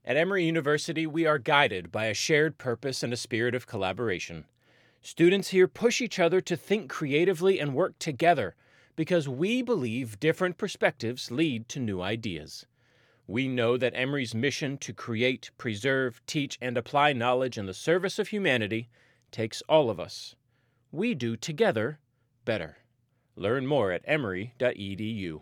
At Emory University, we are guided by a shared purpose and a spirit of collaboration. Students here push each other to think creatively and work together because we believe different perspectives lead to new ideas. We know that Emory's mission to create, preserve, teach, and apply knowledge in the service of humanity takes all of us. We do together better. Learn more at emory.edu.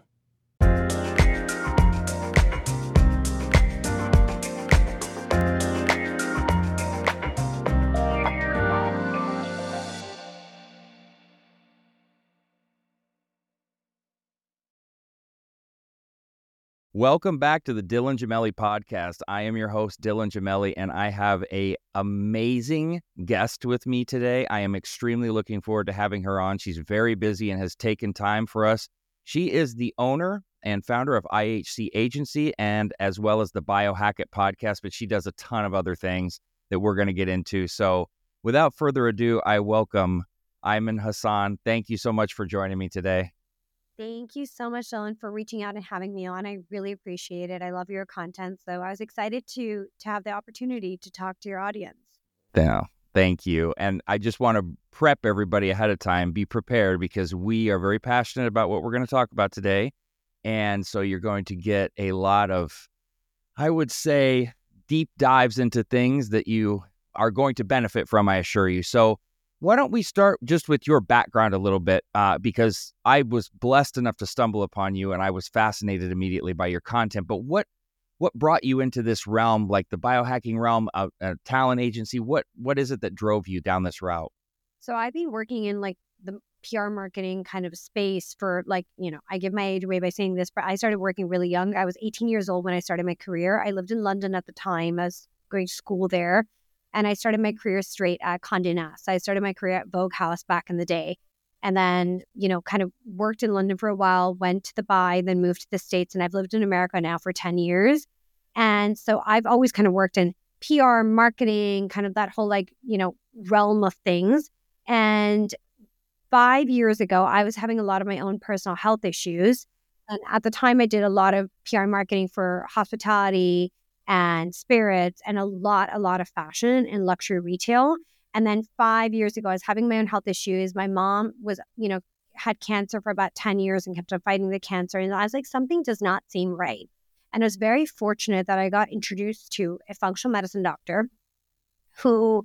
Welcome back to the Dylan Gemelli podcast. I am your host, Dylan Gemelli, and I have an amazing guest with me today. I am extremely looking forward to having her on. She's very busy and has taken time for us. She is the owner and founder of IHC Agency and as well as the Biohack It podcast, but she does a ton of other things that we're going to get into. So without further ado, I welcome Ayman Hassan. Thank you so much for joining me today. Thank you so much, Dylan, for reaching out and having me on. I really appreciate it. I love your content. So I was excited to have the opportunity to talk to your audience. Yeah, thank you. And I just want to prep everybody ahead of time. Be prepared because we are very passionate about what we're going to talk about today. And so you're going to get a lot of, I would say, deep dives into things that you are going to benefit from, I assure you. So why don't we start just with your background a little bit, because I was blessed enough to stumble upon you and I was fascinated immediately by your content. But what brought you into this realm, like the biohacking realm, a talent agency? What is it that drove you down this route? So I've been working in like the PR marketing kind of space for I give my age away by saying this, but I started working really young. I was 18 years old when I started my career. I lived in London at the time. I was going to school there. And I started my career straight at Condé Nast. I started my career at Vogue House back in the day. And then, kind of worked in London for a while, went to Dubai, then moved to the States. And I've lived in America now for 10 years. And so I've always kind of worked in PR, marketing, kind of that whole realm of things. And 5 years ago, I was having a lot of my own personal health issues. And at the time, I did a lot of PR marketing for hospitality and spirits and a lot of fashion and luxury retail. And then 5 years ago, I was having my own health issues. My mom was, had cancer for about 10 years and kept on fighting the cancer. And I was like, something does not seem right. And I was very fortunate that I got introduced to a functional medicine doctor who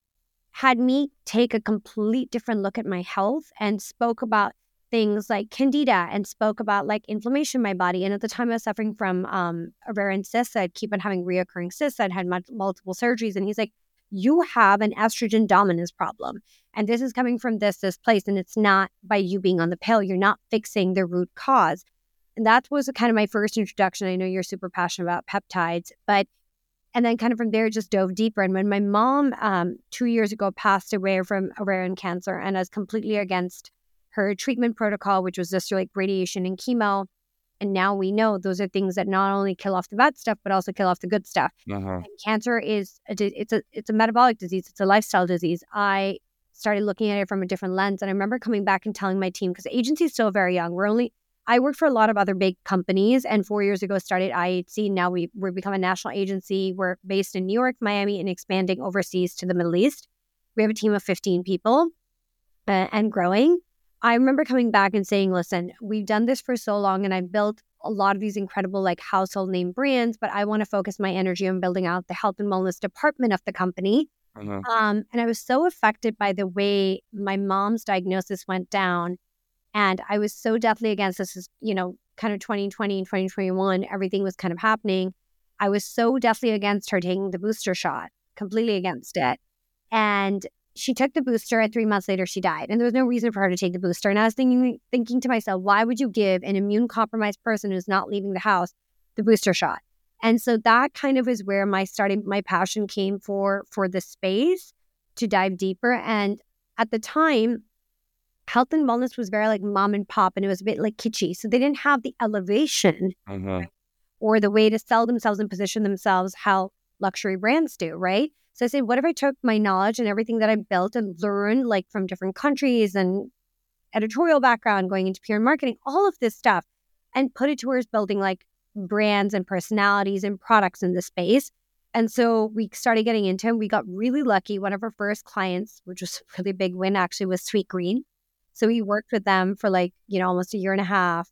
had me take a complete different look at my health and spoke about things like candida and spoke about like inflammation in my body. And at the time I was suffering from ovarian cysts. I'd keep on having reoccurring cysts. I'd had multiple surgeries. And he's like, you have an estrogen dominance problem. And this is coming from this place. And it's not by you being on the pill. You're not fixing the root cause. And that was kind of my first introduction. I know you're super passionate about peptides, and then kind of from there, just dove deeper. And when my mom 2 years ago passed away from ovarian cancer, and I was completely against her treatment protocol, which was just like radiation and chemo. And now we know those are things that not only kill off the bad stuff, but also kill off the good stuff. And cancer is it's a metabolic disease. It's a lifestyle disease. I started looking at it from a different lens. And I remember coming back and telling my team, because the agency is still very young. I worked for a lot of other big companies, and 4 years ago started IHC. Now we've become a national agency. We're based in New York, Miami, and expanding overseas to the Middle East. We have a team of 15 people and growing. I remember coming back and saying, listen, we've done this for so long and I've built a lot of these incredible like household name brands, but I want to focus my energy on building out the health and wellness department of the company. And I was so affected by the way my mom's diagnosis went down. And I was so deathly against this, kind of 2020 and 2021, everything was kind of happening. I was so deathly against her taking the booster shot, completely against it. And she took the booster, and 3 months later, she died. And there was no reason for her to take the booster. And I was thinking to myself, why would you give an immune-compromised person who's not leaving the house the booster shot? And so that kind of is where my passion came for the space to dive deeper. And at the time, health and wellness was very like mom and pop, and it was a bit like kitschy. So they didn't have the elevation or the way to sell themselves and position themselves how luxury brands do, right? So I said, what if I took my knowledge and everything that I built and learned like from different countries and editorial background, going into PR marketing, all of this stuff, and put it towards building like brands and personalities and products in the space. And so we started getting into them. We got really lucky. One of our first clients, which was a really big win, actually was Sweetgreen. So we worked with them for almost a year and a half.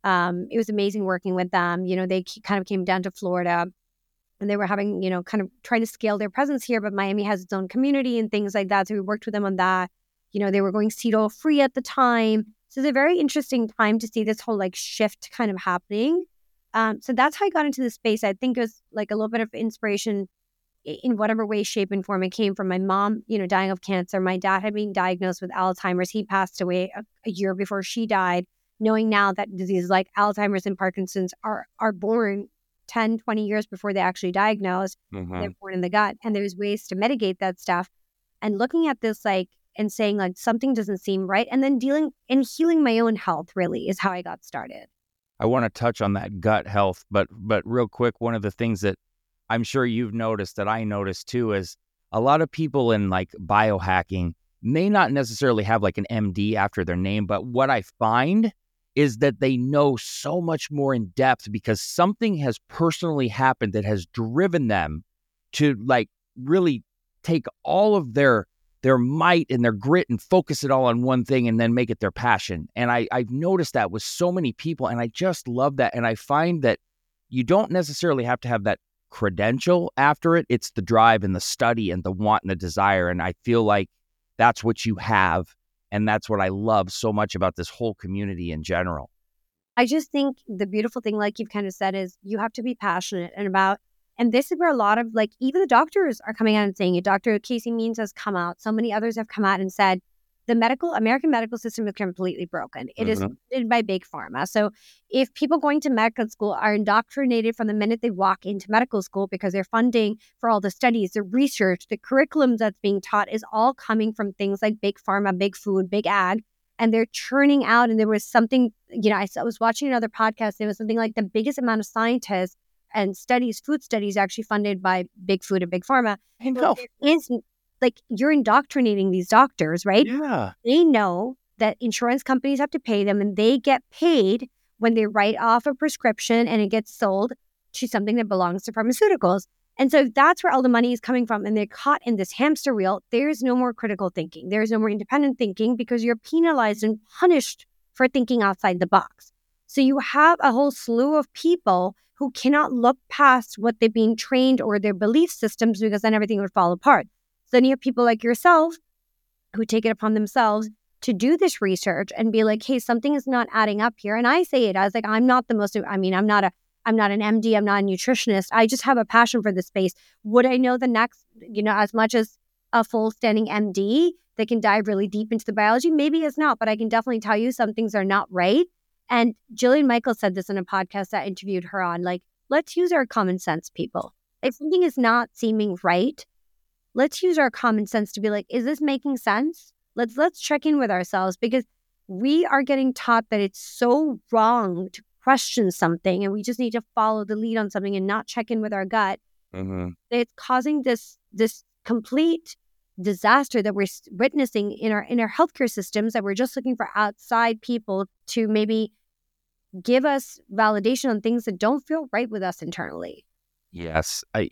It was amazing working with them. They kind of came down to Florida and they were having, kind of trying to scale their presence here, but Miami has its own community and things like that. So we worked with them on that. They were going seed oil free at the time. So it's a very interesting time to see this whole shift kind of happening. So that's how I got into the space. I think it was a little bit of inspiration in whatever way, shape, and form. It came from my mom, dying of cancer. My dad had been diagnosed with Alzheimer's. He passed away a year before she died, knowing now that diseases like Alzheimer's and Parkinson's are born 10, 20 years before they actually diagnosed. Mm-hmm. They're born in the gut. And there's ways to mitigate that stuff. And looking at this and saying something doesn't seem right, and then dealing and healing my own health really is how I got started. I want to touch on that gut health, but real quick, one of the things that I'm sure you've noticed that I noticed too is a lot of people in biohacking may not necessarily have an MD after their name, but what I find is that they know so much more in depth because something has personally happened that has driven them to really take all of their might and their grit and focus it all on one thing and then make it their passion. And I've noticed that with so many people, and I just love that. And I find that you don't necessarily have to have that credential after it. It's the drive and the study and the want and the desire. And I feel like that's what you have. And that's what I love so much about this whole community in general. I just think the beautiful thing, like you've kind of said, is you have to be passionate and this is where a lot of even the doctors are coming out and saying it. Dr. Casey Means has come out. So many others have come out and said the American medical system is completely broken. It is funded by big pharma. So if people going to medical school are indoctrinated from the minute they walk into medical school because they're funding for all the studies, the research, the curriculum that's being taught is all coming from things like big pharma, big food, big ag. And they're churning out. And there was something, I was watching another podcast. There was something like the biggest amount of scientists and food studies actually funded by big food and big pharma. I know. Is you're indoctrinating these doctors, right? Yeah. They know that insurance companies have to pay them and they get paid when they write off a prescription and it gets sold to something that belongs to pharmaceuticals. And so that's where all the money is coming from. And they're caught in this hamster wheel. There's no more critical thinking. There's no more independent thinking because you're penalized and punished for thinking outside the box. So you have a whole slew of people who cannot look past what they're being trained or their belief systems because then everything would fall apart. So then you have people like yourself who take it upon themselves to do this research and be like, hey, something is not adding up here. And I say it as I'm not an MD, I'm not a nutritionist. I just have a passion for this space. Would I know the next, as much as a full standing MD that can dive really deep into the biology? Maybe it's not, but I can definitely tell you some things are not right. And Jillian Michaels said this in a podcast that I interviewed her on, let's use our common sense, people. If something is not seeming right, let's use our common sense to be like, is this making sense? Let's check in with ourselves because we are getting taught that it's so wrong to question something and we just need to follow the lead on something and not check in with our gut. Mm-hmm. It's causing this complete disaster that we're witnessing in our healthcare systems, that we're just looking for outside people to maybe give us validation on things that don't feel right with us internally. Yes. I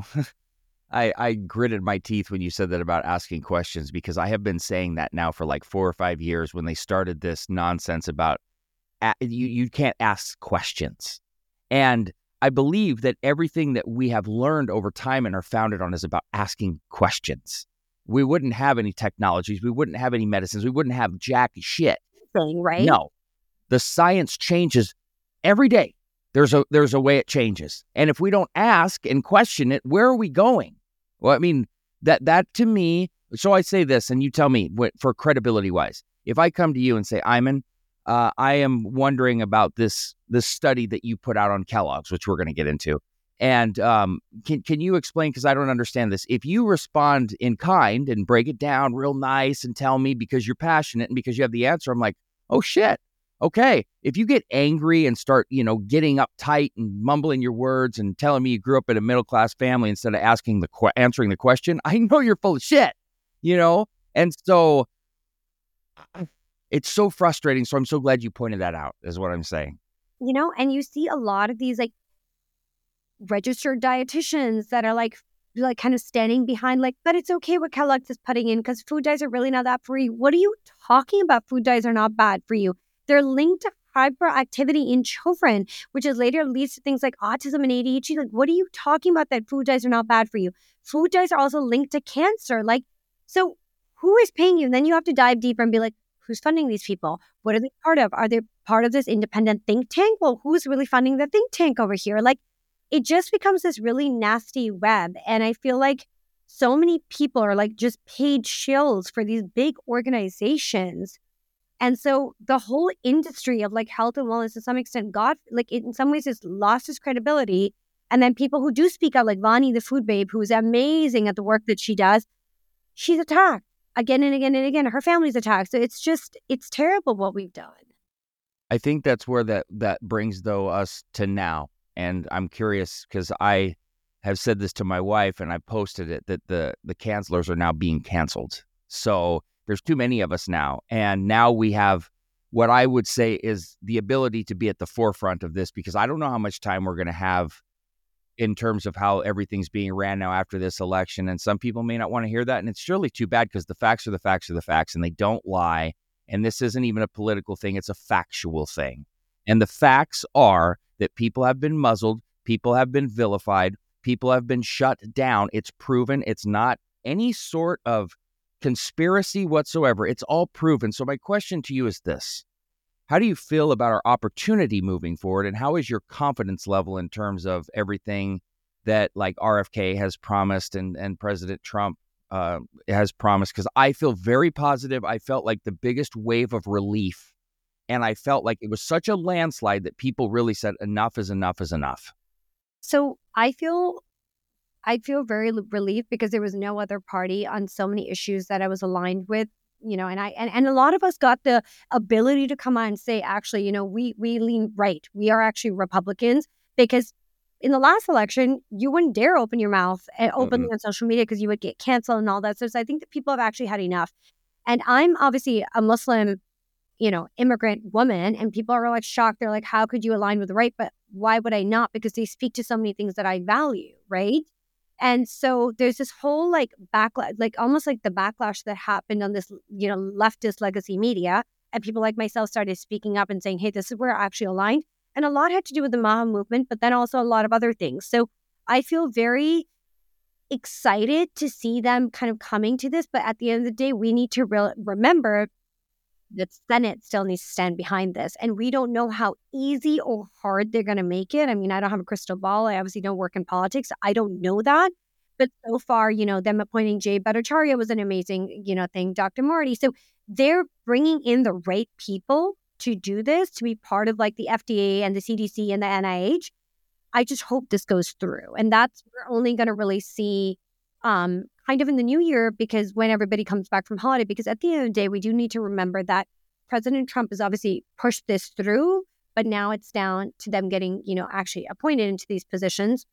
gritted my teeth when you said that about asking questions because I have been saying that now for 4 or 5 years when they started this nonsense about you can't ask questions. And I believe that everything that we have learned over time and are founded on is about asking questions. We wouldn't have any technologies. We wouldn't have any medicines. We wouldn't have jack shit. Right? No. The science changes every day. There's a way it changes. And if we don't ask and question it, where are we going? Well, I mean, that to me, so I say this and you tell me for credibility wise, if I come to you and say, Iman, I am wondering about this study that you put out on Kellogg's, which we're going to get into. And can you explain, because I don't understand this, if you respond in kind and break it down real nice and tell me because you're passionate and because you have the answer, I'm like, oh shit, okay. If you get angry and start, getting uptight and mumbling your words and telling me you grew up in a middle-class family instead of answering the question, I know you're full of shit, And so it's so frustrating. So I'm so glad you pointed that out, is what I'm saying. And you see a lot of these, registered dietitians that are like kind of standing behind like, but it's okay what Kellogg's is putting in because food dyes are really not that for you. What are you talking about? Food dyes are not bad for you. They're linked to hyperactivity in children, which is later leads to things like autism and ADHD. Like, what are you talking about that food dyes are not bad for you? Food dyes are also linked to cancer. Like, so who is paying you? And then you have to dive deeper and be like, who's funding these people? What are they part of? Are they part of this independent think tank? Well, who's really funding the think tank over here? Like, it just becomes this really nasty web. And I feel like so many people are like just paid shills for these big organizations. And so the whole industry of like health and wellness to some extent got like in some ways it's lost its credibility. And then people who do speak out like Vani, the food babe, who's amazing at the work that she does, she's attacked again and again and again. Her family's attacked. So it's terrible what we've done. I think that's where that brings though us to now. And I'm curious because I have said this to my wife and I posted it that the cancelers are now being canceled. So there's too many of us now. And now we have what I would say is the ability to be at the forefront of this because I don't know how much time we're going to have in terms of how everything's being ran now after this election. And some people may not want to hear that. And it's surely too bad because the facts are the facts are the facts and they don't lie. And this isn't even a political thing. It's a factual thing. And the facts are that people have been muzzled, people have been vilified, people have been shut down. It's proven. It's not any sort of conspiracy whatsoever. It's all proven. So my question to you is this. How do you feel about our opportunity moving forward? And how is your confidence level in terms of everything that like RFK has promised and President Trump has promised? Because I feel very positive. I felt like the biggest wave of relief. And I felt like it was such a landslide that people really said enough is enough is enough. So I feel very relieved because there was no other party on so many issues that I was aligned with, you know, and a lot of us got the ability to come on and say, actually, you know, we lean right. We are actually Republicans because in the last election, you wouldn't dare open your mouth openly on social media because you would get canceled and all that. So I think that people have actually had enough. And I'm obviously a Muslim, you know, immigrant woman, and people are like shocked. They're like, how could you align with the right? But why would I not? Because they speak to so many things that I value, right? And so there's this whole like backlash, like almost like the backlash that happened on this, you know, leftist legacy media. And people like myself started speaking up and saying, hey, this is where I actually aligned. And a lot had to do with the Maha movement, but then also a lot of other things. So I feel very excited to see them kind of coming to this. But at the end of the day, we need to remember the Senate still needs to stand behind this. And we don't know how easy or hard they're going to make it. I mean, I don't have a crystal ball. I obviously don't work in politics. I don't know that. But so far, you know, them appointing Jay Bhattacharya was an amazing, you know, thing. Dr. Marty. So they're bringing in the right people to do this, to be part of like the FDA and the CDC and the NIH. I just hope this goes through. And that's, we're only going to really see kind of in the new year, because when everybody comes back from holiday, because at the end of the day, we do need to remember that President Trump has obviously pushed this through, but now it's down to them getting, you know, actually appointed into these positions.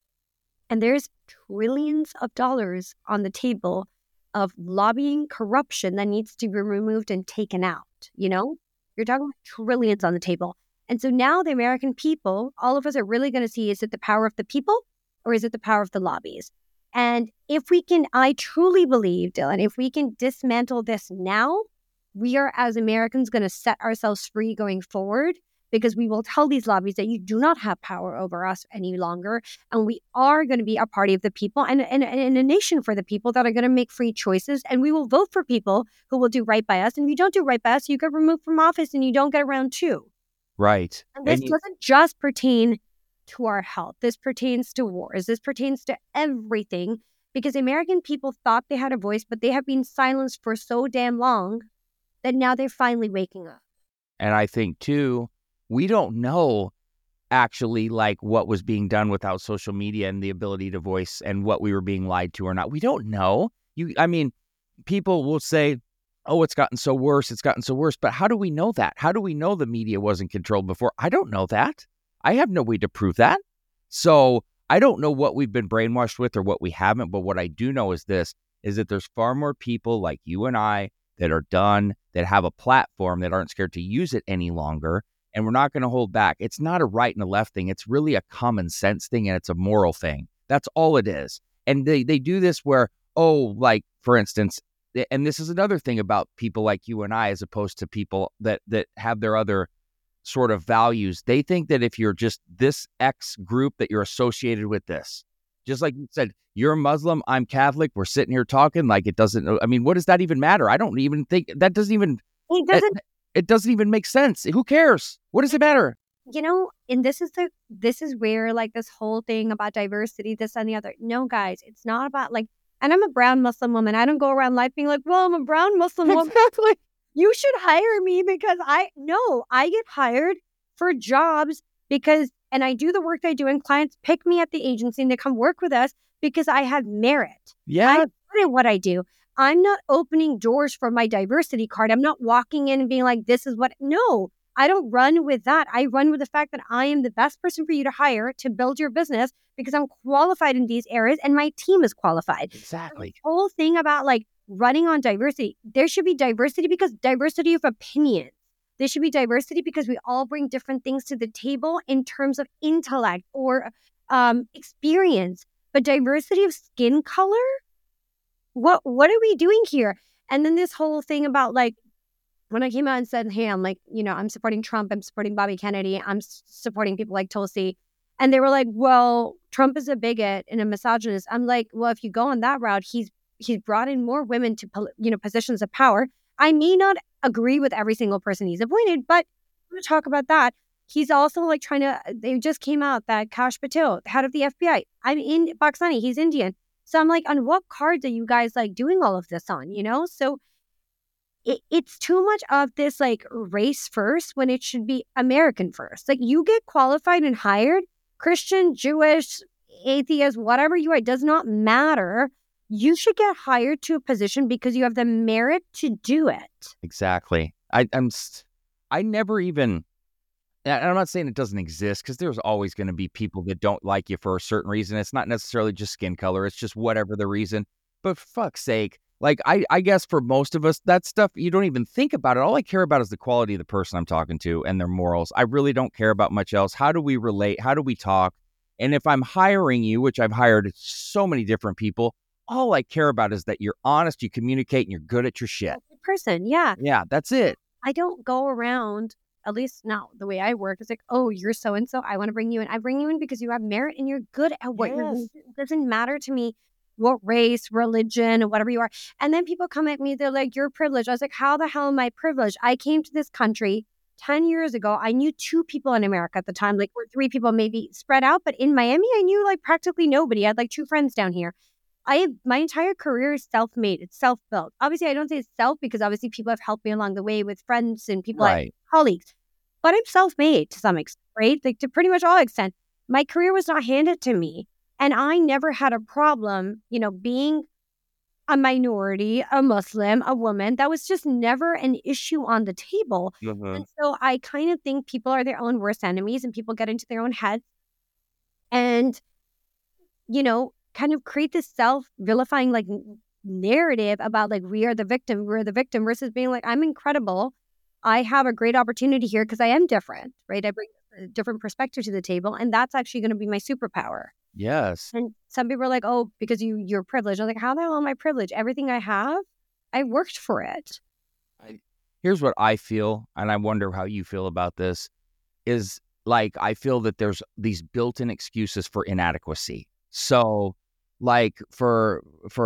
And there's trillions of dollars on the table of lobbying corruption that needs to be removed and taken out. You know, you're talking about trillions on the table. And so now the American people, all of us are really going to see, is it the power of the people or is it the power of the lobbies? And if we can, I truly believe, Dylan, if we can dismantle this now, we are as Americans going to set ourselves free going forward, because we will tell these lobbies that you do not have power over us any longer. And we are going to be a party of the people and a nation for the people that are going to make free choices. And we will vote for people who will do right by us. And if you don't do right by us, you get removed from office and you don't get around too. Right. And this doesn't just pertain to our health. This pertains to wars. This pertains to everything, because American people thought they had a voice, but they have been silenced for so damn long that now they're finally waking up. And I think, too, we don't know actually like what was being done without social media and the ability to voice and what we were being lied to or not. We don't know. I mean, people will say, oh, it's gotten so worse. It's gotten so worse. But how do we know that? How do we know the media wasn't controlled before? I don't know that. I have no way to prove that. So I don't know what we've been brainwashed with or what we haven't. But what I do know is this, is that there's far more people like you and I that are done, that have a platform, that aren't scared to use it any longer. and we're not going to hold back. It's not a right and a left thing. It's really a common sense thing, and it's a moral thing. That's all it is. And they do this where, like, for instance, and this is another thing about people like you and I, as opposed to people that have their other sort of values. They think that if you're just this X group, that you're associated with this. Just like you said, you're a Muslim, I'm Catholic, we're sitting here talking like it doesn't, I mean, what does that even matter? I don't even think, that doesn't even, it doesn't even make sense. Who cares? What does it matter? And this is where like this whole thing about diversity, this and the other. No, guys, it's not about like, and I'm a brown Muslim woman. I don't go around life being like, well, I'm a brown Muslim woman. Exactly. You should hire me because I get hired for jobs because, and I do the work that I do, and clients pick me at the agency and they come work with us because I have merit. Yeah. I have good at what I do. I'm not opening doors for my diversity card. I'm not walking in and being like, this is what, no, I don't run with that. I run with the fact that I am the best person for you to hire to build your business because I'm qualified in these areas and my team is qualified. Exactly. The whole thing about like running on diversity, there should be diversity because diversity of opinion. There should be diversity because we all bring different things to the table in terms of intellect or experience. But diversity of skin color? What are we doing here? And then this whole thing about like, when I came out and said, hey, I'm like, I'm supporting Trump, I'm supporting Bobby Kennedy, I'm supporting people like Tulsi. And they were like, well, Trump is a bigot and a misogynist. I'm like, well, if you go on that route, he's brought in more women to, positions of power. I may not agree with every single person he's appointed, but we'll talk about that. He's also like they just came out that Kash Patel, head of the FBI, I'm in Pakistani, he's Indian. So I'm like, on what cards are you guys like doing all of this on, So it's too much of this like race first when it should be American first. Like you get qualified and hired, Christian, Jewish, atheist, whatever you are, it does not matter. You should get hired to a position because you have the merit to do it. Exactly. I never even, and I'm not saying it doesn't exist because there's always going to be people that don't like you for a certain reason. It's not necessarily just skin color. It's just whatever the reason. But for fuck's sake, like I guess for most of us, that stuff, you don't even think about it. All I care about is the quality of the person I'm talking to and their morals. I really don't care about much else. How do we relate? How do we talk? And if I'm hiring you, which I've hired so many different people, all I care about is that you're honest, you communicate, and you're good at your shit. Person, yeah. Yeah, that's it. I don't go around, at least not the way I work. It's like, oh, you're so-and-so. I want to bring you in. I bring you in because you have merit and you're good at what you're doing. It doesn't matter to me what race, religion, or whatever you are. And then people come at me, they're like, you're privileged. I was like, how the hell am I privileged? I came to this country 10 years ago. I knew 2 people in America at the time, like, or 3 people maybe spread out. But in Miami, I knew like practically nobody. I had like 2 friends down here. My entire career is self-made. It's self-built. Obviously, I don't say it's self because obviously people have helped me along the way with friends and people like colleagues. But I'm self-made to some extent, right? Like to pretty much all extent. My career was not handed to me. And I never had a problem, being a minority, a Muslim, a woman. That was just never an issue on the table. Mm-hmm. And so I kind of think people are their own worst enemies and people get into their own heads and, kind of create this self-vilifying like narrative about like we're the victim versus being like, I'm incredible. I have a great opportunity here because I am different, right? I bring a different perspective to the table and that's actually going to be my superpower. Yes. And some people are like, oh, because you're privileged. I'm like, how the hell am I privileged? Everything I have, I worked for it. Here's what I feel, and I wonder how you feel about this, is like I feel that there's these built-in excuses for inadequacy. So like for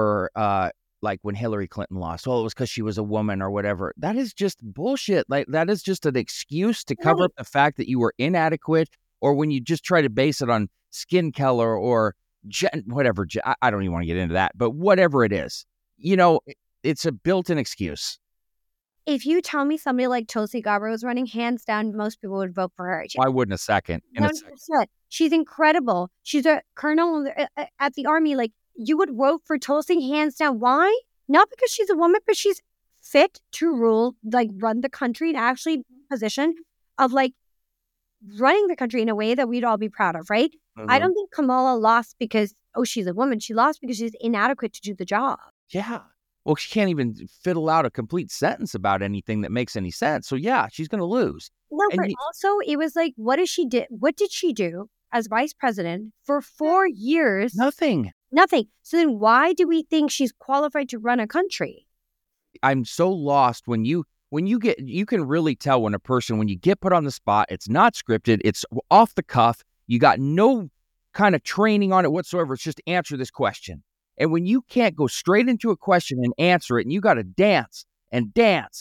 like when Hillary Clinton lost, well, it was because she was a woman or whatever. That is just bullshit. Like that is just an excuse to cover up the fact that you were inadequate, or when you just try to base it on skin color or whatever. I don't even want to get into that, but whatever it is, it's a built-in excuse. If you tell me somebody like Tulsi Gabbard was running, hands down, most people would vote for her. Why wouldn't a second? 100%. She's incredible. She's a colonel at the army. Like, you would vote for Tulsi hands down. Why? Not because she's a woman, but she's fit to rule, like run the country and actually position of like running the country in a way that we'd all be proud of, right? Mm-hmm. I don't think Kamala lost because, she's a woman. She lost because she's inadequate to do the job. Yeah. Well, she can't even fiddle out a complete sentence about anything that makes any sense. So yeah, she's going to lose. No, And but also it was like, what did she do as vice president for 4 years? Nothing. So then why do we think she's qualified to run a country? I'm so lost when you can really tell when a person, when you get put on the spot, it's not scripted, it's off the cuff, you got no kind of training on it whatsoever. It's just answer this question. And when you can't go straight into a question and answer it, and you got to dance and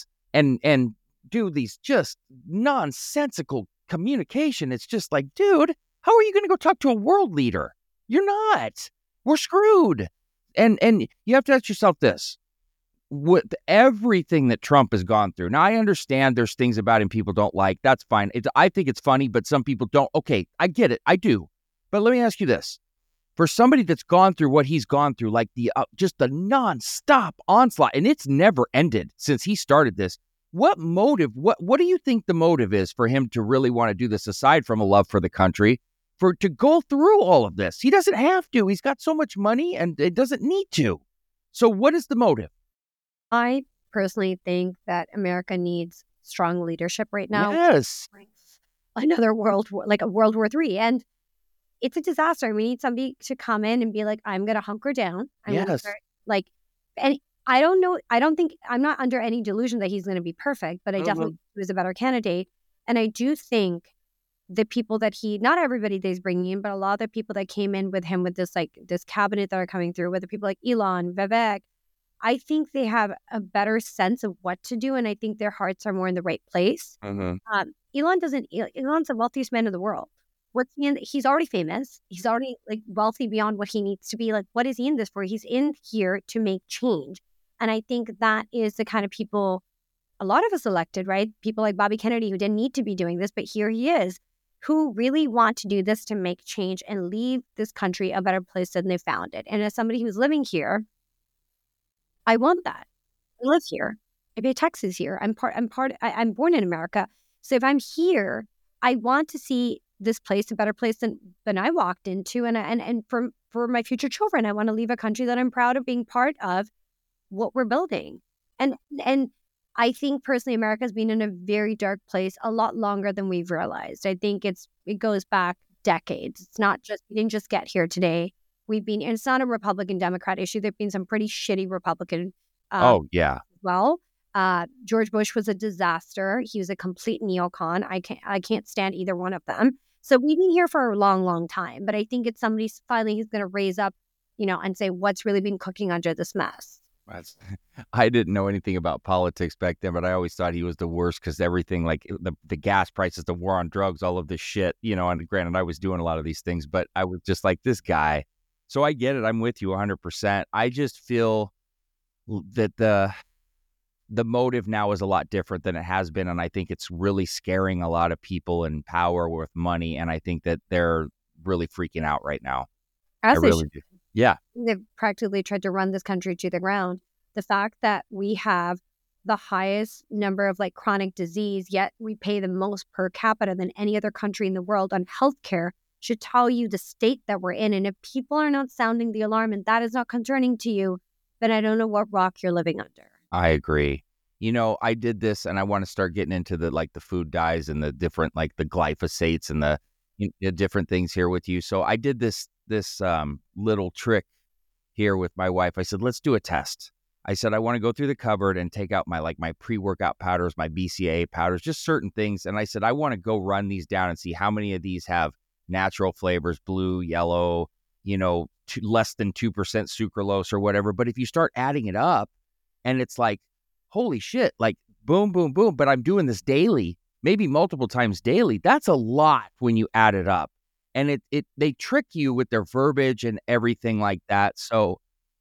do these just nonsensical communication, it's just like, dude, how are you going to go talk to a world leader? You're not. We're screwed. And you have to ask yourself this. With everything that Trump has gone through. Now, I understand there's things about him people don't like. That's fine. I think it's funny, but some people don't. Okay, I get it. I do. But let me ask you this. For somebody that's gone through what he's gone through, like just the nonstop onslaught, and it's never ended since he started this, what motive, what do you think the motive is for him to really want to do this, aside from a love for the country, to go through all of this? He doesn't have to. He's got so much money and it doesn't need to. So what is the motive? I personally think that America needs strong leadership right now. Yes. Another world war, like a World War III. And it's a disaster. We need somebody to come in and be like, I'm going to hunker down. Yes. And I don't know. I'm not under any delusion that he's going to be perfect, but I definitely think he was a better candidate. And I do think the people that not everybody that he's bringing in, but a lot of the people that came in with him with this cabinet that are coming through, whether people like Elon, Vivek, I think they have a better sense of what to do, and I think their hearts are more in the right place. Elon's the wealthiest man in the world. He's already famous. He's already wealthy beyond what he needs to be. Like, what is he in this for? He's in here to make change. And I think that is the kind of people a lot of us elected, right? People like Bobby Kennedy, who didn't need to be doing this, but here he is, who really want to do this to make change and leave this country a better place than they found it. And as somebody who's living here, I want that. I live here. I pay taxes here. I'm born in America. So if I'm here, I want to see this place a better place than I walked into. And for my future children, I want to leave a country that I'm proud of being part of what we're building. And I think personally, America's been in a very dark place a lot longer than we've realized. I think it goes back decades. It's not just, we didn't just get here today. And it's not a Republican Democrat issue. There've been some pretty shitty Republican. Well, George Bush was a disaster. He was a complete neocon. I can't stand either one of them. So we've been here for a long, long time. But I think it's somebody finally who's going to raise up, and say what's really been cooking under this mess. I didn't know anything about politics back then, but I always thought he was the worst because everything, like the gas prices, the war on drugs, all of this shit, and granted, I was doing a lot of these things, but I was just like, this guy. So I get it. I'm with you 100%. I just feel that the motive now is a lot different than it has been. And I think it's really scaring a lot of people in power with money. And I think that they're really freaking out right now. As they should. Yeah. They've practically tried to run this country to the ground. The fact that we have the highest number of chronic disease, yet we pay the most per capita than any other country in the world on healthcare should tell you the state that we're in. And if people are not sounding the alarm and that is not concerning to you, then I don't know what rock you're living under. I agree. I did this and I want to start getting into the food dyes and the different, the glyphosates and the different things here with you. So I did this little trick here with my wife. I said, let's do a test. I said, I want to go through the cupboard and take out my pre-workout powders, my BCAA powders, just certain things. And I said, I want to go run these down and see how many of these have natural flavors, blue, yellow, less than 2% sucralose or whatever. But if you start adding it up and it's holy shit, boom, boom, boom. But I'm doing this daily, maybe multiple times daily. That's a lot when you add it up. And they trick you with their verbiage and everything like that. So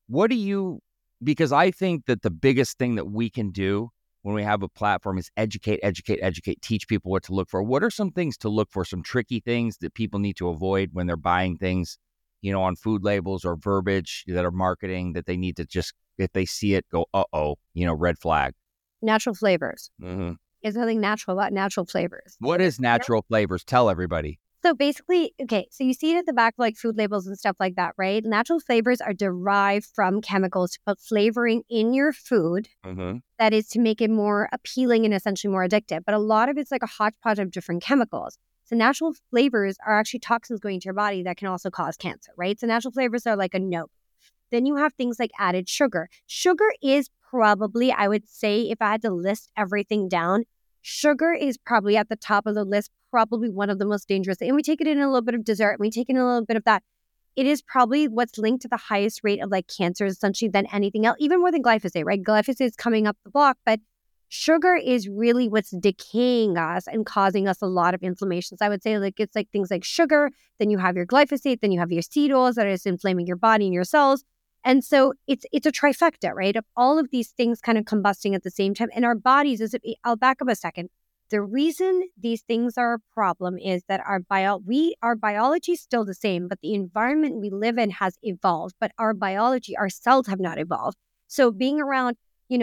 because I think that the biggest thing that we can do when we have a platform is educate, teach people what to look for. What are some things to look for, some tricky things that people need to avoid when they're buying things, on food labels or verbiage that are marketing that they need to just, if they see it, go, red flag? Natural flavors. Mm-hmm. There's nothing natural about natural flavors. What is natural flavors? Tell everybody. So basically, okay, so you see it at the back of like food labels and stuff like that, right? Natural flavors are derived from chemicals to put flavoring in your food. Mm-hmm. That is to make it more appealing and essentially more addictive. But a lot of it's like a hodgepodge of different chemicals. So natural flavors are actually toxins going to your body that can also cause cancer, right? So natural flavors are like a no. Then you have things like added sugar. Sugar is probably, I would say, if I had to list everything down, sugar is probably at the top of the list, probably one of the most dangerous. And we take it in a little bit of dessert, and we take in a little bit of that. It is probably what's linked to the highest rate of like cancer essentially than anything else, even more than glyphosate, right? Glyphosate is coming up the block, but sugar is really what's decaying us and causing us a lot of inflammation. So I would say like it's like things like sugar, then you have your glyphosate, then you have your seed oils that are just inflaming your body and your cells. And so it's a trifecta, right? Of all of these things kind of combusting at the same time. And our bodies, I'll back up a second. The reason these things are a problem is that our biology is still the same, but the environment we live in has evolved, but our biology, our cells have not evolved. So being around,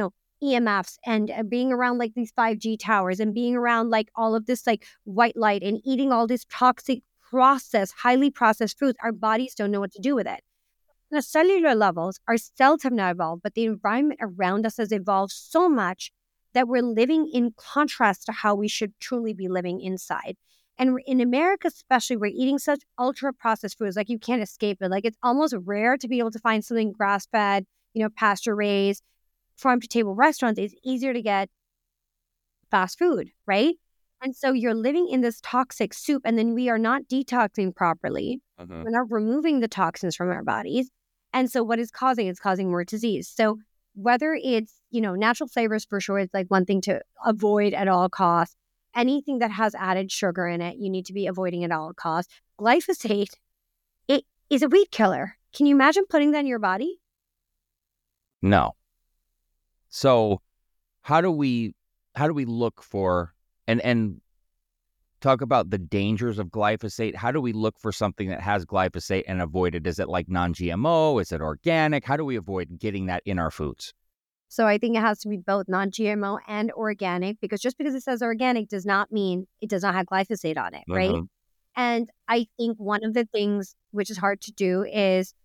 EMFs and being around like these 5G towers and being around like all of this like white light and eating all this toxic highly processed foods, our bodies don't know what to do with it. On a cellular levels, our cells have not evolved, but the environment around us has evolved so much that we're living in contrast to how we should truly be living inside. And in America, especially, we're eating such ultra-processed foods, like you can't escape it. Like it's almost rare to be able to find something grass-fed, pasture-raised, farm-to-table restaurants. It's easier to get fast food, right? And so you're living in this toxic soup, and then we are not detoxing properly. We're not removing the toxins from our bodies. And so what is causing? It's causing more disease. So whether it's, natural flavors for sure, it's like one thing to avoid at all costs. Anything that has added sugar in it, you need to be avoiding at all costs. Glyphosate, it is a weed killer. Can you imagine putting that in your body? No. So how do we look for and talk about the dangers of glyphosate? How do we look for something that has glyphosate and avoid it? Is it like non-GMO? Is it organic? How do we avoid getting that in our foods? So I think it has to be both non-GMO and organic, because just because it says organic does not mean it does not have glyphosate on it, right? And I think one of the things which is hard to do is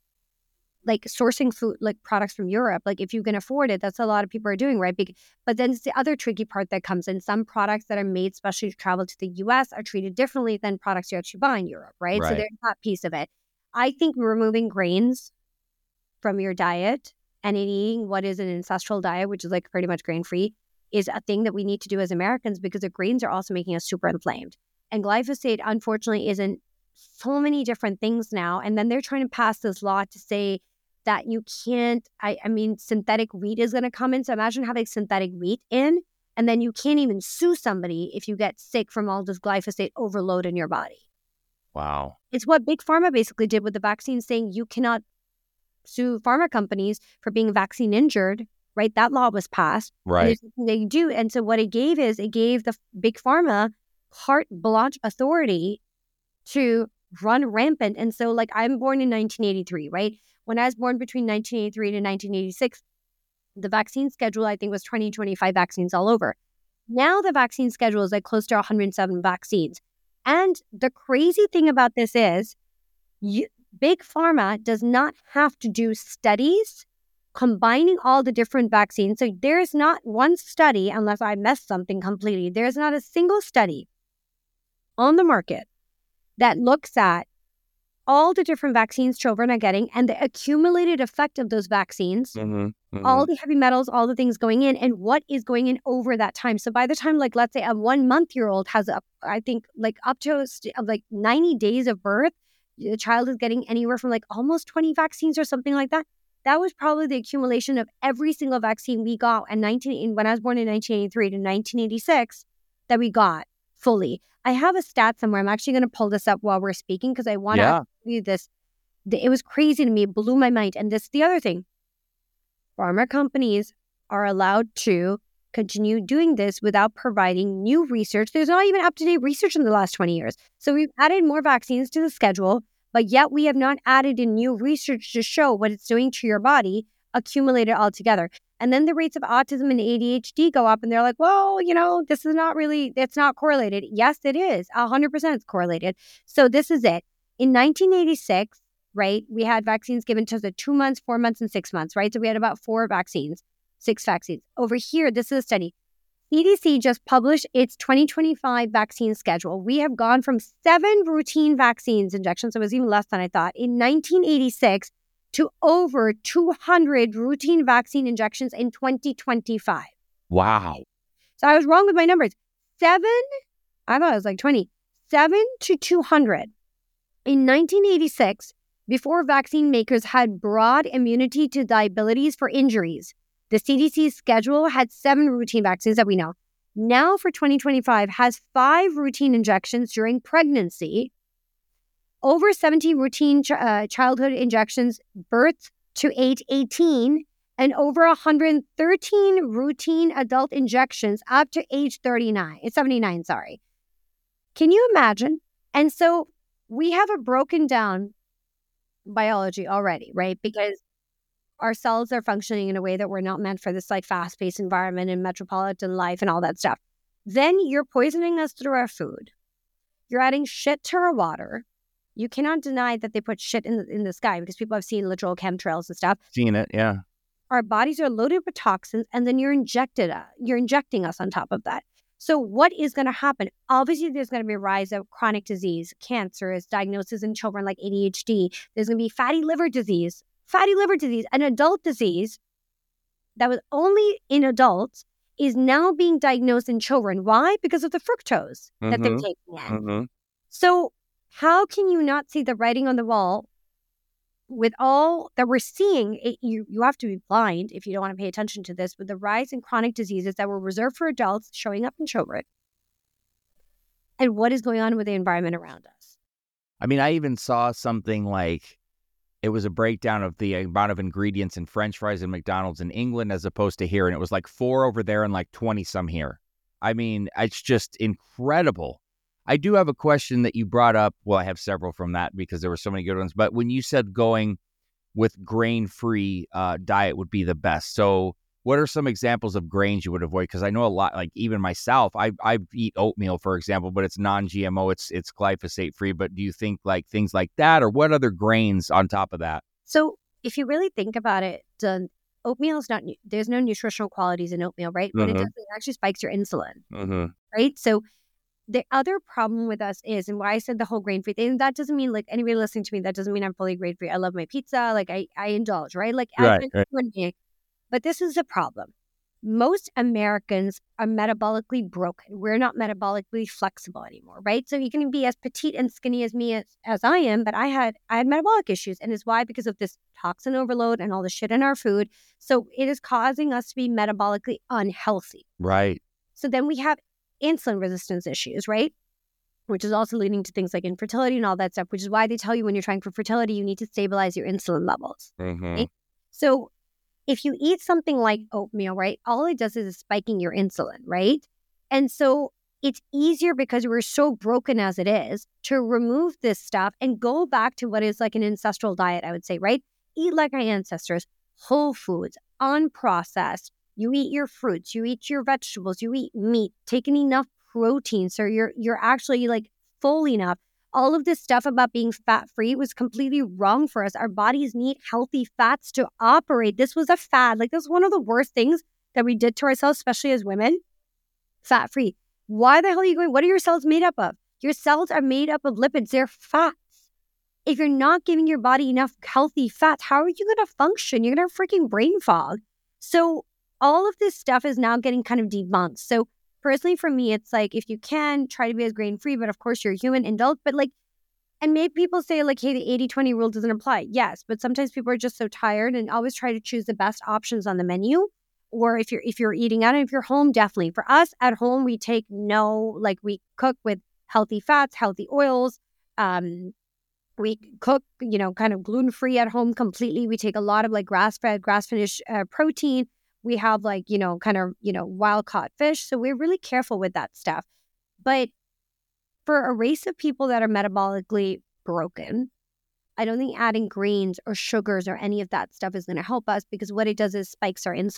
like sourcing food, like products from Europe. Like if you can afford it, that's a lot of people are doing, right? But then it's the other tricky part that comes in. Some products that are made especially to travel to the US are treated differently than products you actually buy in Europe, right? So there's that piece of it. I think removing grains from your diet and eating what is an ancestral diet, which is like pretty much grain-free, is a thing that we need to do as Americans, because the grains are also making us super inflamed. And glyphosate, unfortunately, is in so many different things now. And then they're trying to pass this law to say that you can't, I mean, synthetic wheat is going to come in. So imagine having synthetic wheat in, and then you can't even sue somebody if you get sick from all this glyphosate overload in your body. Wow. It's what Big Pharma basically did with the vaccine, saying you cannot sue pharma companies for being vaccine injured, right? That law was passed. Right. And they do. And so what it gave the Big Pharma carte blanche authority to run rampant. And so like I'm born in 1983, right? When I was born between 1983 to 1986, the vaccine schedule, I think, was 25 vaccines all over. Now the vaccine schedule is like close to 107 vaccines. And the crazy thing about this is Big Pharma does not have to do studies combining all the different vaccines. So there's not one study, unless I messed something completely, there's not a single study on the market that looks at all the different vaccines children are getting and the accumulated effect of those vaccines, all the heavy metals, all the things going in, and what is going in over that time. So by the time, like, let's say a 1-month-old has, I think, like up to like 90 days of birth, the child is getting anywhere from like almost 20 vaccines or something like that. That was probably the accumulation of every single vaccine we got when I was born in 1983 to 1986 that we got fully. I have a stat somewhere. I'm actually going to pull this up while we're speaking because I want to tell you this. It was crazy to me. It blew my mind. And this is the other thing. Pharma companies are allowed to continue doing this without providing new research. There's not even up-to-date research in the last 20 years. So we've added more vaccines to the schedule, but yet we have not added in new research to show what it's doing to your body accumulated all together. And then the rates of autism and ADHD go up and they're like, well, this is not really, it's not correlated. Yes, it is. 100% it's correlated. So this is it. In 1986, right, we had vaccines given to us at 2 months, 4 months, and 6 months, right? So we had about 6 vaccines. Over here, this is a study. CDC just published its 2025 vaccine schedule. We have gone from 7 routine vaccines injections, so it was even less than I thought, in 1986 to over 200 routine vaccine injections in 2025. Wow. So I was wrong with my numbers. 7, I thought it was like 20. 7 to 200. In 1986, before vaccine makers had broad immunity to liabilities for injuries, the CDC schedule had 7 routine vaccines that we know. Now for 2025 has 5 routine injections during pregnancy, over 70 routine childhood injections birth to age 18, and over 113 routine adult injections up to age 79, sorry. Can you imagine? And so we have a broken down biology already, right? Because our cells are functioning in a way that we're not meant for this like fast-paced environment and metropolitan life and all that stuff. Then you're poisoning us through our food. You're adding shit to our water. You cannot deny that they put shit in the sky because people have seen literal chemtrails and stuff. Seen it, yeah. Our bodies are loaded with toxins, and then you're injecting us on top of that. So what is going to happen? Obviously, there's going to be a rise of chronic disease, cancers, diagnosis in children like ADHD. There's going to be fatty liver disease, an adult disease that was only in adults is now being diagnosed in children. Why? Because of the fructose that they're taking in. Mm-hmm. So how can you not see the writing on the wall with all that we're seeing? You have to be blind if you don't want to pay attention to this, with the rise in chronic diseases that were reserved for adults showing up in children. And what is going on with the environment around us? I mean, I even saw something like it was a breakdown of the amount of ingredients in French fries and McDonald's in England as opposed to here. And it was like 4 over there and like 20 some here. I mean, it's just incredible. I do have a question that you brought up. Well, I have several from that because there were so many good ones. But when you said going with grain-free diet would be the best. So what are some examples of grains you would avoid? Because I know a lot, like even myself, I eat oatmeal, for example, but it's non-GMO, it's glyphosate-free. But do you think like things like that, or what other grains on top of that? So if you really think about it, oatmeal is not, there's no nutritional qualities in oatmeal, right? What it does, it actually spikes your insulin, right? So the other problem with us is, and why I said the whole grain-free thing, that doesn't mean like anybody listening to me, that doesn't mean I'm fully grain-free. I love my pizza. Like I indulge, right? Like Right. But this is a problem. Most Americans are metabolically broken. We're not metabolically flexible anymore, right? So you can be as petite and skinny as me as I am, but I had metabolic issues. And it's why? Because of this toxin overload and all the shit in our food. So it is causing us to be metabolically unhealthy. Right. So then we have insulin resistance issues, right? Which is also leading to things like infertility and all that stuff, which is why they tell you when you're trying for fertility, you need to stabilize your insulin levels. Right? So if you eat something like oatmeal, right, all it does is spiking your insulin, right? And so it's easier, because we're so broken as it is, to remove this stuff and go back to what is like an ancestral diet, I would say, right? Eat like our ancestors, whole foods, unprocessed. You eat your fruits, you eat your vegetables, you eat meat, taking enough protein so you're actually like full enough. All of this stuff about being fat-free was completely wrong for us. Our bodies need healthy fats to operate. This was a fad. Like, this was one of the worst things that we did to ourselves, especially as women. Fat-free. Why the hell are you going? What are your cells made up of? Your cells are made up of lipids. They're fats. If you're not giving your body enough healthy fats, how are you going to function? You're going to have freaking brain fog. So all of this stuff is now getting kind of debunked. So personally, for me, it's like, if you can, try to be as grain-free, but of course you're human, indulge. But like, and maybe people say like, hey, the 80-20 rule doesn't apply. Yes, but sometimes people are just so tired, and always try to choose the best options on the menu. Or if you're eating out, and if you're home, definitely. For us at home, we we cook with healthy fats, healthy oils. We cook, kind of gluten-free at home completely. We take a lot of like grass-fed, grass-finished protein. We have wild-caught fish. So we're really careful with that stuff. But for a race of people that are metabolically broken, I don't think adding grains or sugars or any of that stuff is going to help us, because what it does is spikes our insulin.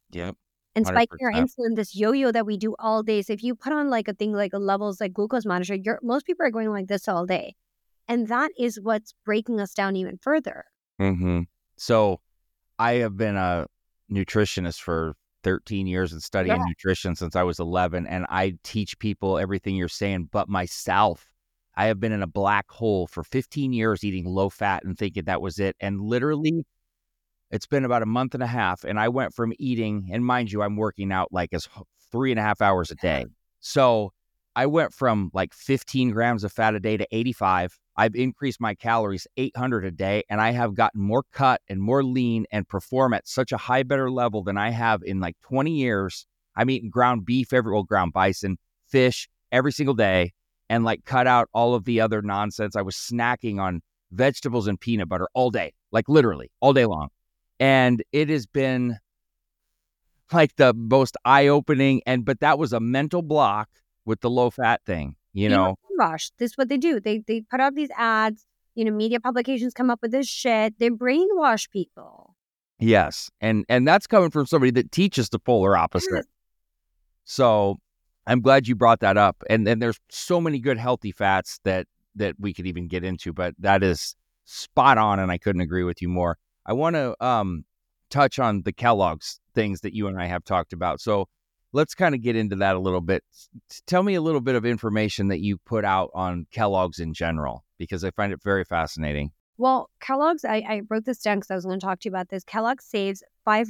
Yep. And spiking our 100%. insulin, this yo-yo that we do all day. So if you put on like a thing like a levels like glucose monitor, most people are going like this all day. And that is what's breaking us down even further. Mm-hmm. So I have been a nutritionist for 13 years and studying nutrition since I was 11. And I teach people everything you're saying, but myself, I have been in a black hole for 15 years eating low fat and thinking that was it. And literally, it's been about a month and a half. And I went from eating, and mind you, I'm working out like 3.5 hours a day. So I went from like 15 grams of fat a day to 85. I've increased my calories 800 a day, and I have gotten more cut and more lean and perform at such a high, better level than I have in like 20 years. I'm eating ground beef, ground bison, fish every single day, and like cut out all of the other nonsense. I was snacking on vegetables and peanut butter all day, like literally all day long. And it has been like the most eye-opening, but that was a mental block with the low-fat thing, you know? Brainwash. This is what they do. They put out these ads, media publications come up with this shit. They brainwash people. Yes, and that's coming from somebody that teaches the polar opposite. So I'm glad you brought that up. And there's so many good healthy fats that we could even get into, but that is spot on, and I couldn't agree with you more. I want to touch on the Kellogg's things that you and I have talked about. So let's kind of get into that a little bit. Tell me a little bit of information that you put out on Kellogg's in general, because I find it very fascinating. Well, Kellogg's, I wrote this down because I was going to talk to you about this. Kellogg's saves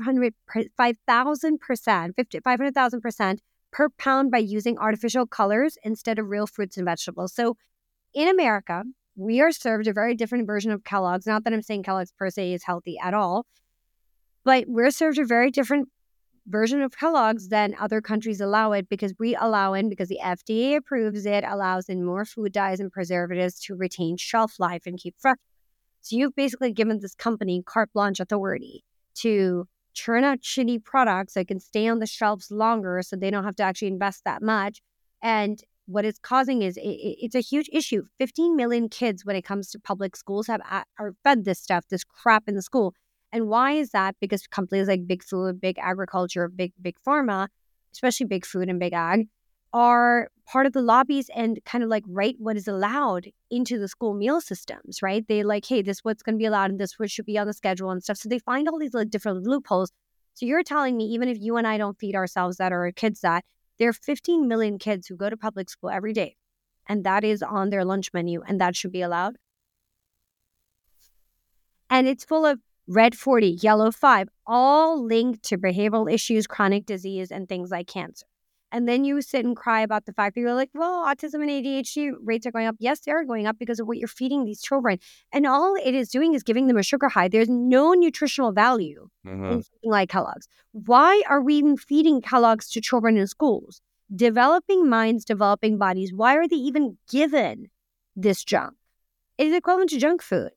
500,000% per pound by using artificial colors instead of real fruits and vegetables. So in America, we are served a very different version of Kellogg's. Not that I'm saying Kellogg's per se is healthy at all, but we're served a very different version of Kellogg's than other countries allow it, because we allow in, because the FDA approves it, allows in more food dyes and preservatives to retain shelf life and keep fresh. So you've basically given this company carte blanche authority to churn out shitty products that can stay on the shelves longer so they don't have to actually invest that much. And what it's causing is it's a huge issue. 15 million kids, when it comes to public schools, are fed this stuff, this crap in the school. And why is that? Because companies like Big Food, Big Agriculture, Big Pharma, especially Big Food and Big Ag, are part of the lobbies and kind of like write what is allowed into the school meal systems, right? They like, hey, this is what's going to be allowed and this what should be on the schedule and stuff. So they find all these like different loopholes. So you're telling me, even if you and I don't feed ourselves that, or our kids that, there are 15 million kids who go to public school every day, and that is on their lunch menu, and that should be allowed. And it's full of red 40, yellow 5, all linked to behavioral issues, chronic disease, and things like cancer. And then you sit and cry about the fact that you're like, well, autism and ADHD rates are going up. Yes, they are going up because of what you're feeding these children. And all it is doing is giving them a sugar high. There's no nutritional value in something like Kellogg's. Why are we even feeding Kellogg's to children in schools? Developing minds, developing bodies. Why are they even given this junk? It is equivalent to junk food.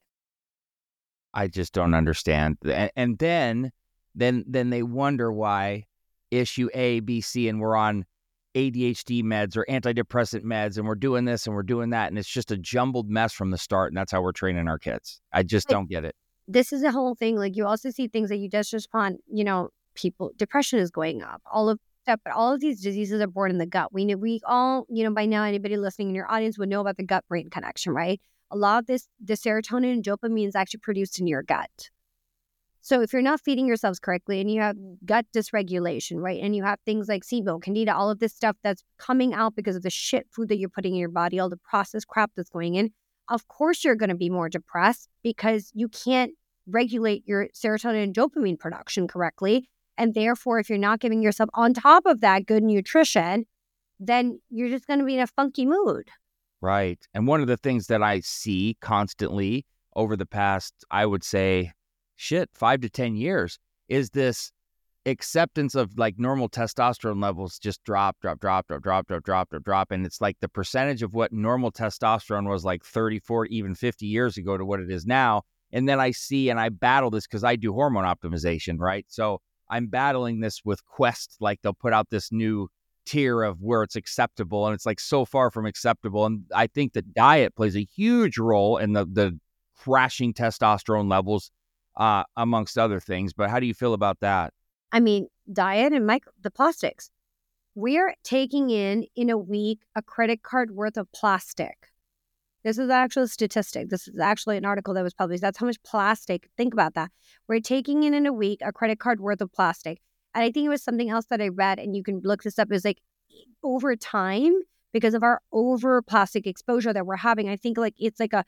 I just don't understand. And then they wonder why issue A, B, C, and we're on ADHD meds or antidepressant meds, and we're doing this and we're doing that, and it's just a jumbled mess from the start, and that's how we're training our kids. I just don't get it. This is a whole thing. Like, you also see things that you just upon, people, depression is going up, all of that, but all of these diseases are born in the gut. We all, by now, anybody listening in your audience would know about the gut-brain connection, right? A lot of the serotonin and dopamine is actually produced in your gut. So if you're not feeding yourselves correctly and you have gut dysregulation, right, and you have things like SIBO, Candida, all of this stuff that's coming out because of the shit food that you're putting in your body, all the processed crap that's going in, of course you're going to be more depressed because you can't regulate your serotonin and dopamine production correctly. And therefore, if you're not giving yourself on top of that good nutrition, then you're just going to be in a funky mood. Right. And one of the things that I see constantly over the past, I would say, 5 to 10 years is this acceptance of like normal testosterone levels just drop. And it's like the percentage of what normal testosterone was like 30, 40, even 50 years ago to what it is now. And then I see, and I battle this because I do hormone optimization, right? So I'm battling this with Quest, like they'll put out this new tier of where it's acceptable, and it's like so far from acceptable. And I think the diet plays a huge role in the crashing testosterone levels, amongst other things. But how do you feel about that? I mean, diet and the plastics. We're taking in a week a credit card worth of plastic. This is actual statistic. This is actually an article that was published. That's how much plastic. Think about that. We're taking in a week a credit card worth of plastic. And I think it was something else that I read, and you can look this up. Is like over time, because of our over plastic exposure that we're having, I think like it's like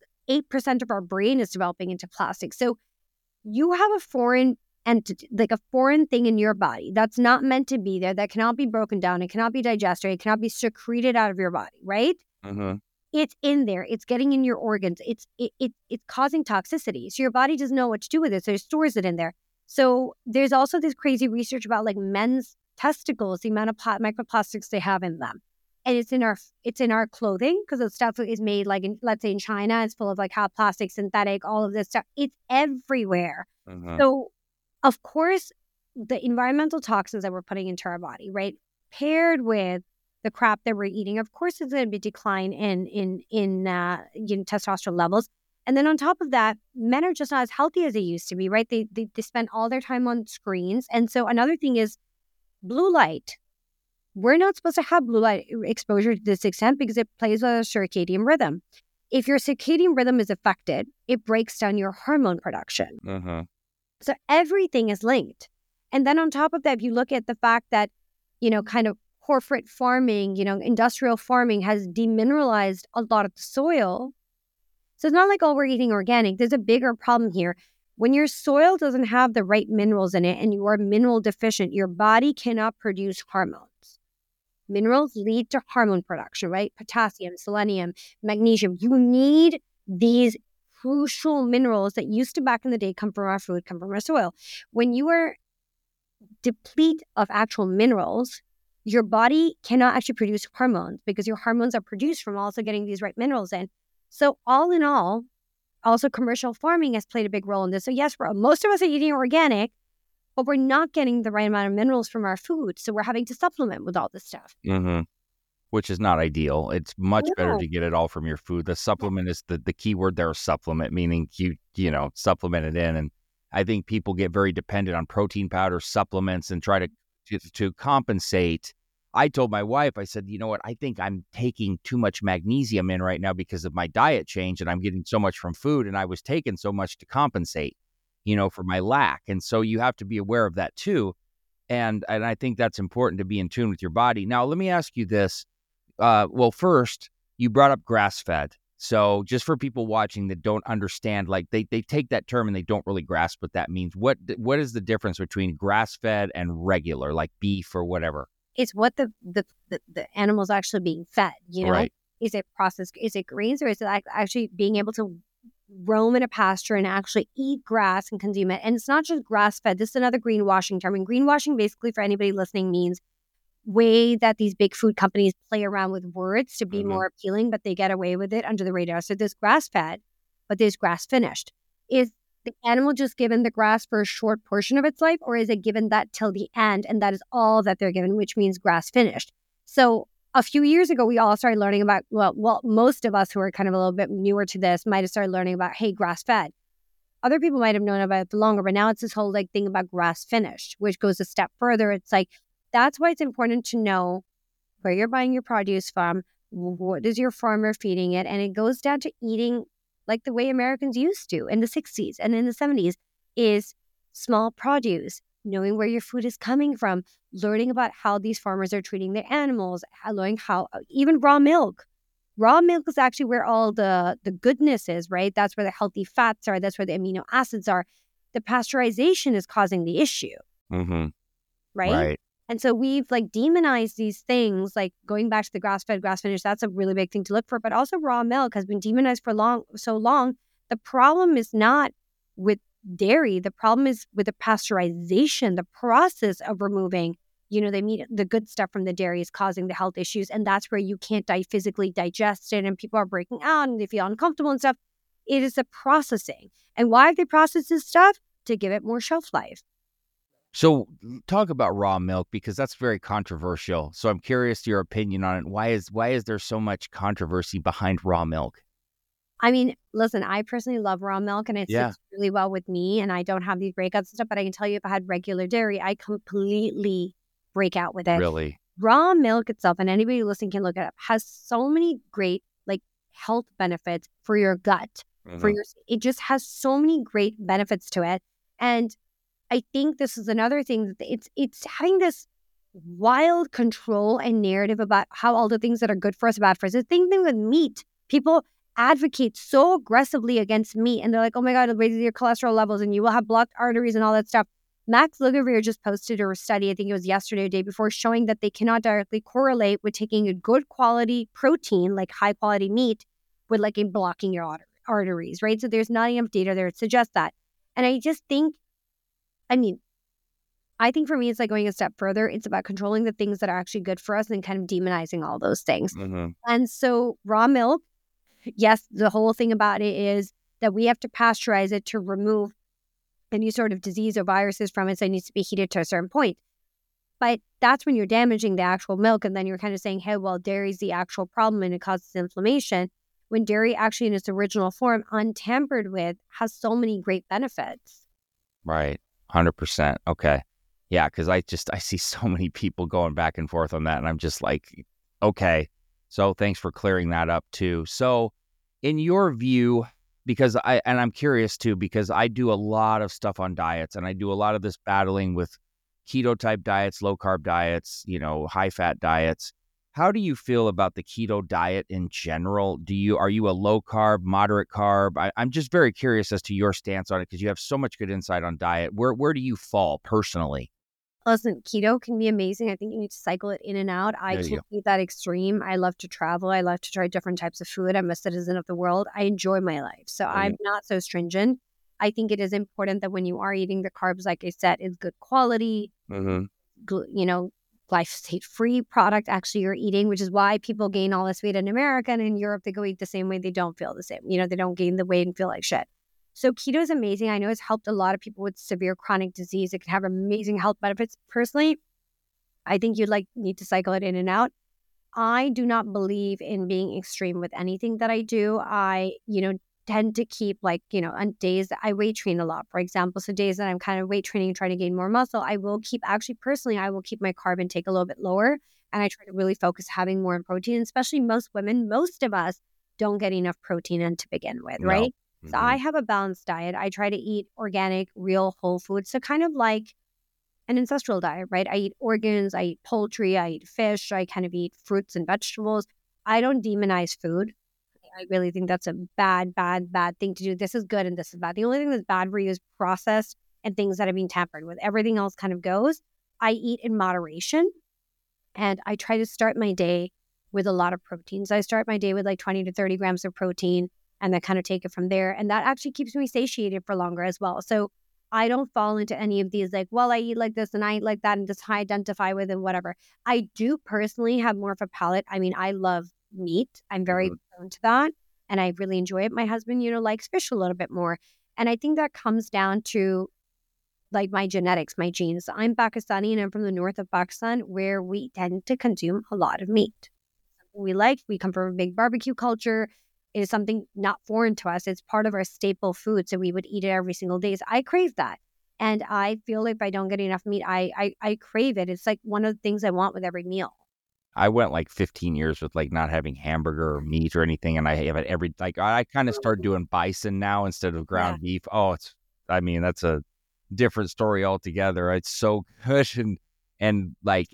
8% of our brain is developing into plastic. So you have a foreign entity, like a foreign thing in your body that's not meant to be there, that cannot be broken down, it cannot be digested, it cannot be secreted out of your body, right? Mm-hmm. It's in there, it's getting in your organs, it's causing toxicity. So your body doesn't know what to do with it, so it stores it in there. So there's also this crazy research about like men's testicles, the amount of microplastics they have in them. And it's in our clothing, because the stuff is made like let's say in China, it's full of like hot plastic, synthetic, all of this stuff. It's everywhere. Mm-hmm. So of course, the environmental toxins that we're putting into our body, right, paired with the crap that we're eating, of course, it's going to be decline in testosterone levels. And then on top of that, men are just not as healthy as they used to be, right? They spend all their time on screens. And so another thing is blue light. We're not supposed to have blue light exposure to this extent because it plays with our circadian rhythm. If your circadian rhythm is affected, it breaks down your hormone production. Mm-hmm. So everything is linked. And then on top of that, if you look at the fact that, kind of corporate farming, industrial farming has demineralized a lot of the soil. So it's not like, we're eating organic. There's a bigger problem here. When your soil doesn't have the right minerals in it and you are mineral deficient, your body cannot produce hormones. Minerals lead to hormone production, right? Potassium, selenium, magnesium. You need these crucial minerals that used to back in the day come from our food, come from our soil. When you are deplete of actual minerals, your body cannot actually produce hormones because your hormones are produced from also getting these right minerals in. So all in all, also commercial farming has played a big role in this. So yes, most of us are eating organic, but we're not getting the right amount of minerals from our food. So we're having to supplement with all this stuff. Mm-hmm. Which is not ideal. It's much better to get it all from your food. The supplement is the key word there, supplement, meaning you supplement it in. And I think people get very dependent on protein powder supplements and try to compensate. I told my wife, I said, you know what, I think I'm taking too much magnesium in right now because of my diet change, and I'm getting so much from food, and I was taking so much to compensate, for my lack. And so you have to be aware of that too. And I think that's important to be in tune with your body. Now, let me ask you this. Well, first, you brought up grass-fed. So just for people watching that don't understand, like they take that term and they don't really grasp what that means. What is the difference between grass-fed and regular, like beef or whatever? It's what the animal's actually being fed, Right. Is it processed? Is it greens, or is it actually being able to roam in a pasture and actually eat grass and consume it? And it's not just grass-fed. This is another greenwashing term. And greenwashing, basically, for anybody listening, means way that these big food companies play around with words to be more appealing, but they get away with it under the radar. So there's grass-fed, but there's grass-finished. Is the animal just given the grass for a short portion of its life, or is it given that till the end, and that is all that they're given, which means grass-finished? So a few years ago, we all started learning about, well, most of us who are kind of a little bit newer to this might have started learning about, hey, grass-fed. Other people might have known about it for longer, but now it's this whole thing about grass-finished, which goes a step further. It's like, that's why it's important to know where you're buying your produce from, what is your farmer feeding it, and it goes down to eating like the way Americans used to in the 60s and in the 70s, is small produce, knowing where your food is coming from, learning about how these farmers are treating their animals, learning how, even raw milk. Raw milk is actually where all the goodness is, right? That's where the healthy fats are. That's where the amino acids are. The pasteurization is causing the issue, right? And so we've demonized these things, like going back to the grass-fed, grass-finished. That's a really big thing to look for. But also raw milk has been demonized for so long. The problem is not with dairy. The problem is with the pasteurization, the process of removing, the good stuff from the dairy is causing the health issues. And that's where you can't physically digest it, and people are breaking out and they feel uncomfortable and stuff. It is the processing. And why have they processed this stuff? To give it more shelf life. So talk about raw milk, because that's very controversial. So I'm curious your opinion on it. Why is there so much controversy behind raw milk? I mean, listen, I personally love raw milk and it Yeah. sits really well with me and I don't have these breakouts and stuff, but I can tell you if I had regular dairy, I completely break out with it. Really? Raw milk itself, and anybody listening can look it up, has so many great like health benefits for your gut, for your, it just has so many great benefits to it. And I think this is another thing that it's having this wild control and narrative about how all the things that are good for us are bad for us. The same thing with meat. People advocate so aggressively against meat and they're like, oh my God, it raises your cholesterol levels and you will have blocked arteries and all that stuff. Max Lugavere just posted a study, I think it was yesterday or day before, showing that they cannot directly correlate with taking a good quality protein, like high quality meat, with like in blocking your arteries, right? So there's not enough data there to suggest that. And I just think, I mean, I think for me, it's like going a step further. It's about controlling the things that are actually good for us and kind of demonizing all those things. And so raw milk, yes, the whole thing about it is that we have to pasteurize it to remove any sort of disease or viruses from it. So it needs to be heated to a certain point. But that's when you're damaging the actual milk. And then you're kind of saying, hey, well, dairy is the actual problem and it causes inflammation. When dairy actually in its original form, untampered with, has so many great benefits. Right. 100%. Okay. Yeah. Cause I see so many people going back and forth on that. And I'm just like, okay. So thanks for clearing that up too. So in your view, because I'm curious too, because I do a lot of stuff on diets and I do a lot of this battling with keto type diets, low carb diets, high fat diets. How do you feel about the keto diet in general? Are you a low carb, moderate carb? I'm just very curious as to your stance on it because you have so much good insight on diet. Where do you fall personally? Listen, keto can be amazing. I think you need to cycle it in and out. I can't be that extreme. I love to travel. I love to try different types of food. I'm a citizen of the world. I enjoy my life. So I'm not so stringent. I think it is important that when you are eating the carbs, like I said, it's good quality, glyphosate-free product actually you're eating, which is why people gain all this weight in America. And in Europe, they go eat the same way. They don't feel the same. they don't gain the weight and feel like shit. So keto is amazing. I know it's helped a lot of people with severe chronic disease. It can have amazing health benefits. Personally, I think you'd need to cycle it in and out. I do not believe in being extreme with anything that I do. I, tend to keep on days that I weight train a lot, for example. So days that I'm kind of weight training and trying to gain more muscle, I will keep my carb intake a little bit lower. And I try to really focus having more protein, especially most of us don't get enough protein in to begin with, right? So I have a balanced diet. I try to eat organic, real whole foods. So kind of like an ancestral diet, right? I eat organs, I eat poultry, I eat fish, I kind of eat fruits and vegetables. I don't demonize food. I really think that's a bad thing to do. This is good and this is bad. The only thing that's bad for you is processed and things that have been tampered with. Everything else kind of goes. I eat in moderation and I try to start my day with a lot of proteins. I start my day with like 20 to 30 grams of protein and then kind of take it from there. And that actually keeps me satiated for longer as well. So I don't fall into any of these I eat like this and I eat like that and just identify with and whatever. I do personally have more of a palate. I mean, I love meat. I'm very prone to that and I really enjoy it. My husband, likes fish a little bit more. And I think that comes down to like my genetics, my genes. I'm Pakistani and I'm from the north of Pakistan where we tend to consume a lot of meat. We come from a big barbecue culture. It is something not foreign to us. It's part of our staple food. So we would eat it every single day. So I crave that. And I feel like if I don't get enough meat, I crave it. It's like one of the things I want with every meal. I went like 15 years with like not having hamburger or meat or anything. And I have it I kind of started doing bison now instead of ground beef. Oh, that's a different story altogether. It's so good. And like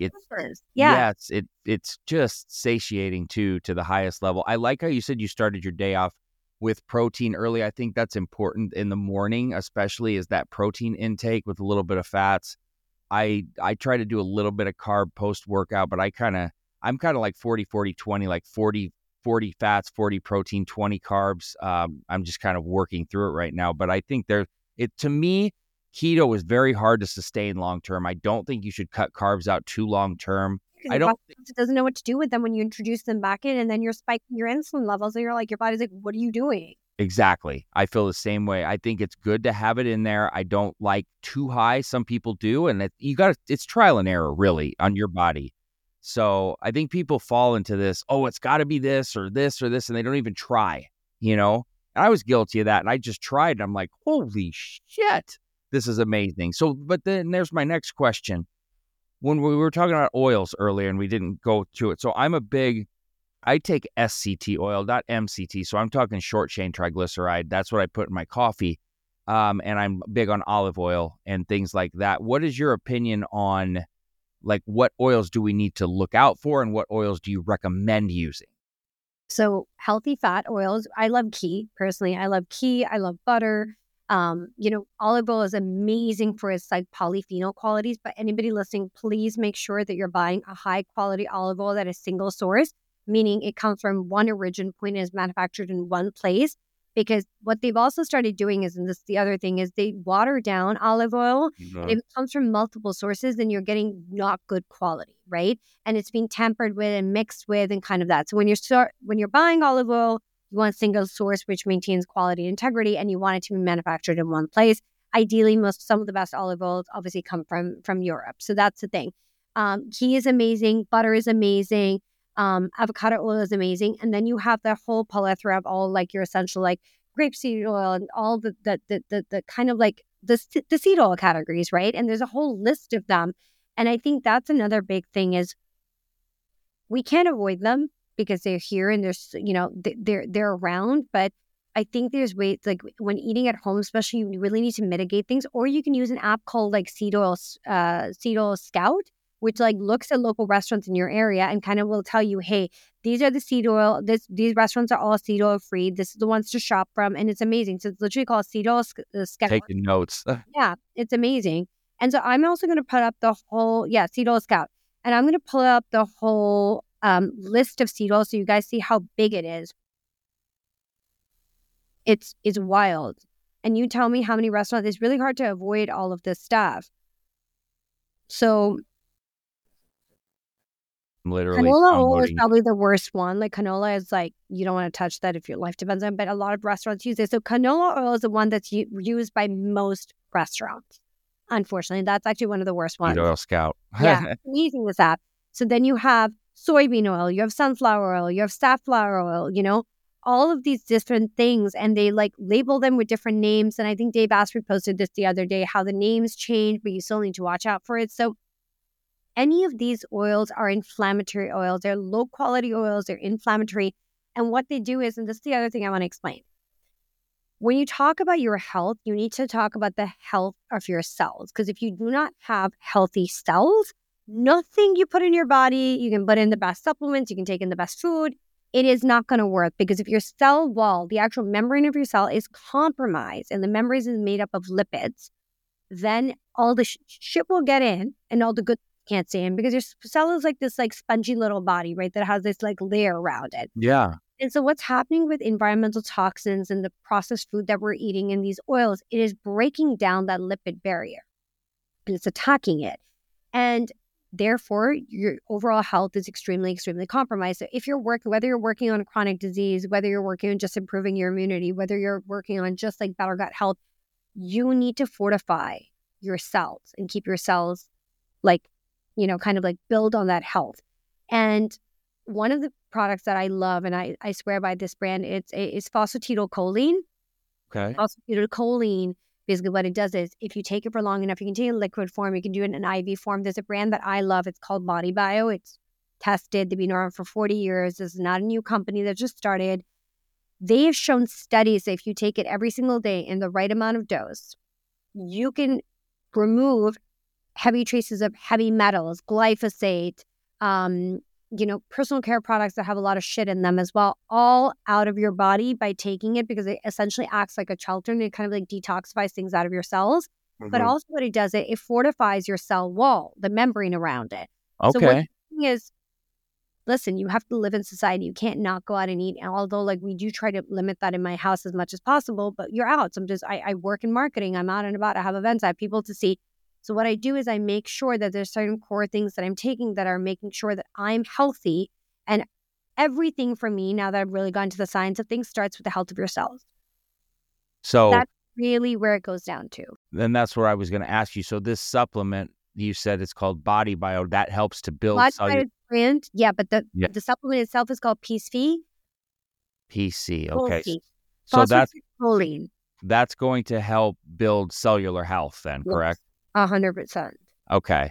it's just satiating too, to the highest level. I like how you said you started your day off with protein early. I think that's important in the morning, especially is that protein intake with a little bit of fats. I try to do a little bit of carb post workout, but I'm kind of like 40-40-20, like 40 fats, 40 protein, 20 carbs. I'm just kind of working through it right now, but I think to me, keto is very hard to sustain long term. I don't think you should cut carbs out too long term. It doesn't know what to do with them when you introduce them back in, and then you're spiking your insulin levels, and you're like, your body's like, what are you doing? Exactly. I feel the same way. I think it's good to have it in there. I don't like too high. Some people do, and it's trial and error really on your body. So I think people fall into this, it's got to be this or this or this, and they don't even try, And I was guilty of that. And I just tried. And I'm like, holy shit, this is amazing. So, but then there's my next question. When we were talking about oils earlier and we didn't go to it. So I take SCT oil, not MCT. So I'm talking short chain triglyceride. That's what I put in my coffee. And I'm big on olive oil and things like that. What is your opinion on like what oils do we need to look out for and what oils do you recommend using? So healthy fat oils, I love ghee. Personally, I love ghee. I love butter. Olive oil is amazing for its like polyphenol qualities, but anybody listening, please make sure that you're buying a high quality olive oil that is single source, meaning it comes from one origin point and is manufactured in one place. Because what they've also started doing is, and this the other thing is, they water down olive oil. And if it comes from multiple sources, then you're getting not good quality, right? And it's being tampered with and mixed with and kind of that. So when you're buying olive oil, you want single source, which maintains quality and integrity, and you want it to be manufactured in one place. Ideally, some of the best olive oils obviously come from Europe. So that's the thing. Ghee is amazing. Butter is amazing. Avocado oil is amazing. And then you have the whole plethora of all like your essential like grapeseed oil and all the kind of like the seed oil categories, right? And there's a whole list of them. And I think that's another big thing is we can't avoid them because they're here and they're around. But I think there's ways like when eating at home, especially, you really need to mitigate things. Or you can use an app called like Seed Oil Scout, which like looks at local restaurants in your area and kind of will tell you, hey, these are the seed oil. These restaurants are all seed oil free. This is the ones to shop from. And it's amazing. So it's literally called Seed Oil Scout. Taking notes. Yeah, it's amazing. And so I'm also going to put up the whole, Seed Oil Scout. And I'm going to pull up the whole list of seed oil so you guys see how big it is. It's wild. And you tell me how many restaurants. It's really hard to avoid all of this stuff. So literally canola oil is probably the worst one. Like canola is like, you don't want to touch that if your life depends on it, but a lot of restaurants use it. So canola oil is the one that's used by most restaurants. Unfortunately, that's actually one of the worst ones. Seed Oil Scout. Yeah, using this app. So then you have soybean oil, you have sunflower oil, you have safflower oil, all of these different things, and they like label them with different names. And I think Dave Asprey posted this the other day, how the names change, but you still need to watch out for it. So any of these oils are inflammatory oils. They're low quality oils. They're inflammatory. And what they do is, and this is the other thing I want to explain. When you talk about your health, you need to talk about the health of your cells. Because if you do not have healthy cells, nothing you put in your body, you can put in the best supplements, you can take in the best food, it is not going to work. Because if your cell wall, the actual membrane of your cell is compromised, and the membrane is made up of lipids, then all the shit will get in and all the good can't stay in, because your cell is like this like spongy little body, right, that has this like layer around it. Yeah. And so what's happening with environmental toxins and the processed food that we're eating and these oils, it is breaking down that lipid barrier and it's attacking it. And therefore, your overall health is extremely, extremely compromised. So if whether you're working on a chronic disease, whether you're working on just improving your immunity, whether you're working on just like better gut health, you need to fortify your cells and keep your cells like, kind of like build on that health. And one of the products that I love, and I swear by this brand, it's phosphatidylcholine. Okay. Phosphatidylcholine, basically what it does is if you take it for long enough, you can take it in liquid form, you can do it in an IV form. There's a brand that I love. It's called Body Bio. It's tested. They've been around for 40 years. This is not a new company that just started. They have shown studies that if you take it every single day in the right amount of dose, you can remove heavy traces of heavy metals, glyphosate, personal care products that have a lot of shit in them as well, all out of your body by taking it, because it essentially acts like a Chelton. It kind of like detoxifies things out of your cells. Mm-hmm. But also what it does, it fortifies your cell wall, the membrane around it. Okay. So what the thing is, listen, you have to live in society. You can't not go out and eat. And although like we do try to limit that in my house as much as possible, but you're out. I work in marketing. I'm out and about. I have events. I have people to see. So what I do is I make sure that there's certain core things that I'm taking that are making sure that I'm healthy. And everything for me, now that I've really gone to the science of things, starts with the health of your cells. So that's really where it goes down to. Then that's where I was going to ask you. So this supplement, you said it's called Body Bio. That helps to build cellular brand. Yeah, but the supplement itself is called PCV. PC. Okay. So that's Phosphatidylcholine. that's going to help build cellular health then, correct? 100%. Okay.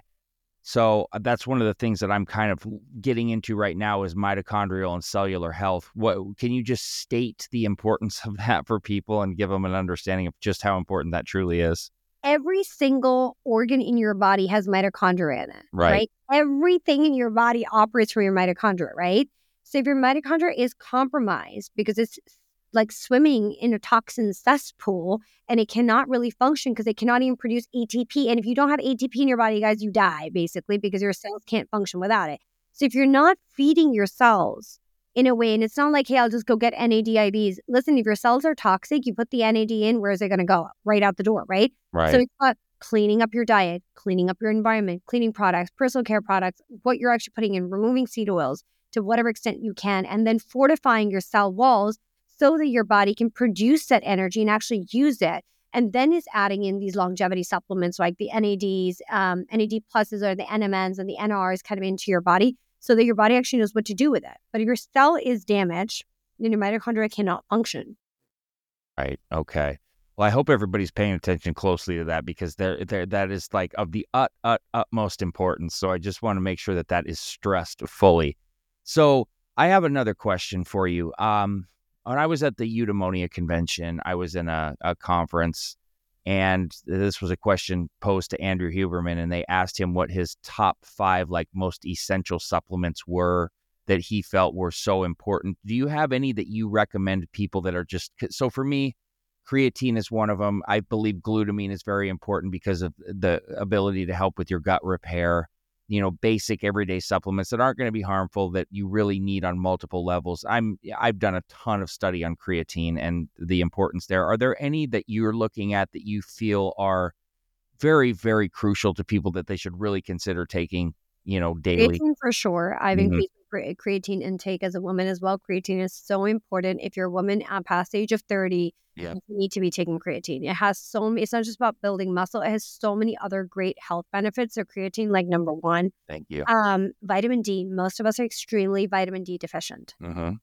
So that's one of the things that I'm kind of getting into right now is mitochondrial and cellular health. What can you just state the importance of that for people and give them an understanding of just how important that truly is? Every single organ in your body has mitochondria in it, Right. right? Everything in your body operates from your mitochondria, right? So if your mitochondria is compromised because it's like swimming in a toxin cesspool and it cannot really function because it cannot even produce ATP. And if you don't have ATP in your body, guys, you die basically because your cells can't function without it. So if you're not feeding your cells in a way, and it's not like, hey, I'll just go get NADIVs. Listen, if your cells are toxic, you put the NAD in, where is it going to go? Right out the door, right? Right. So it's about cleaning up your diet, cleaning up your environment, cleaning products, personal care products, what you're actually putting in, removing seed oils to whatever extent you can, and then fortifying your cell walls so that your body can produce that energy and actually use it. And then it's adding in these longevity supplements like the NADs, NAD pluses or the NMNs and the NRs kind of into your body so that your body actually knows what to do with it. But if your cell is damaged, then your mitochondria cannot function. Right. Okay. Well, I hope everybody's paying attention closely to that because that is like of the utmost importance. So I just want to make sure that that is stressed fully. So I have another question for you. When I was at the Eudaimonia convention, I was in a conference, and this was a question posed to Andrew Huberman, and they asked him what his top 5 like most essential supplements were that he felt were so important. Do you have any that you recommend people that are just, so for me, creatine is one of them. I believe glutamine is very important because of the ability to help with your gut repair. Basic everyday supplements that aren't going to be harmful that you really need on multiple levels. I've done a ton of study on creatine and the importance there. Are there any that you're looking at that you feel are very, very crucial to people that they should really consider taking, daily? Creatine for sure. I've increased creatine intake as a woman as well. Creatine is so important. If you're a woman past the age of 30, Yeah. you need to be taking creatine. It has it's not just about building muscle. It has so many other great health benefits. So creatine, like number 1. Thank you. Vitamin D. Most of us are extremely vitamin D deficient.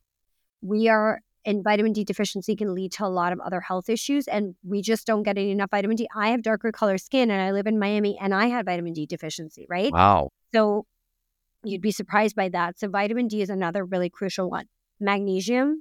Mm-hmm. And vitamin D deficiency can lead to a lot of other health issues, and we just don't get enough vitamin D. I have darker color skin, and I live in Miami, and I had vitamin D deficiency, right? Wow. So you'd be surprised by that. So vitamin D is another really crucial one. Magnesium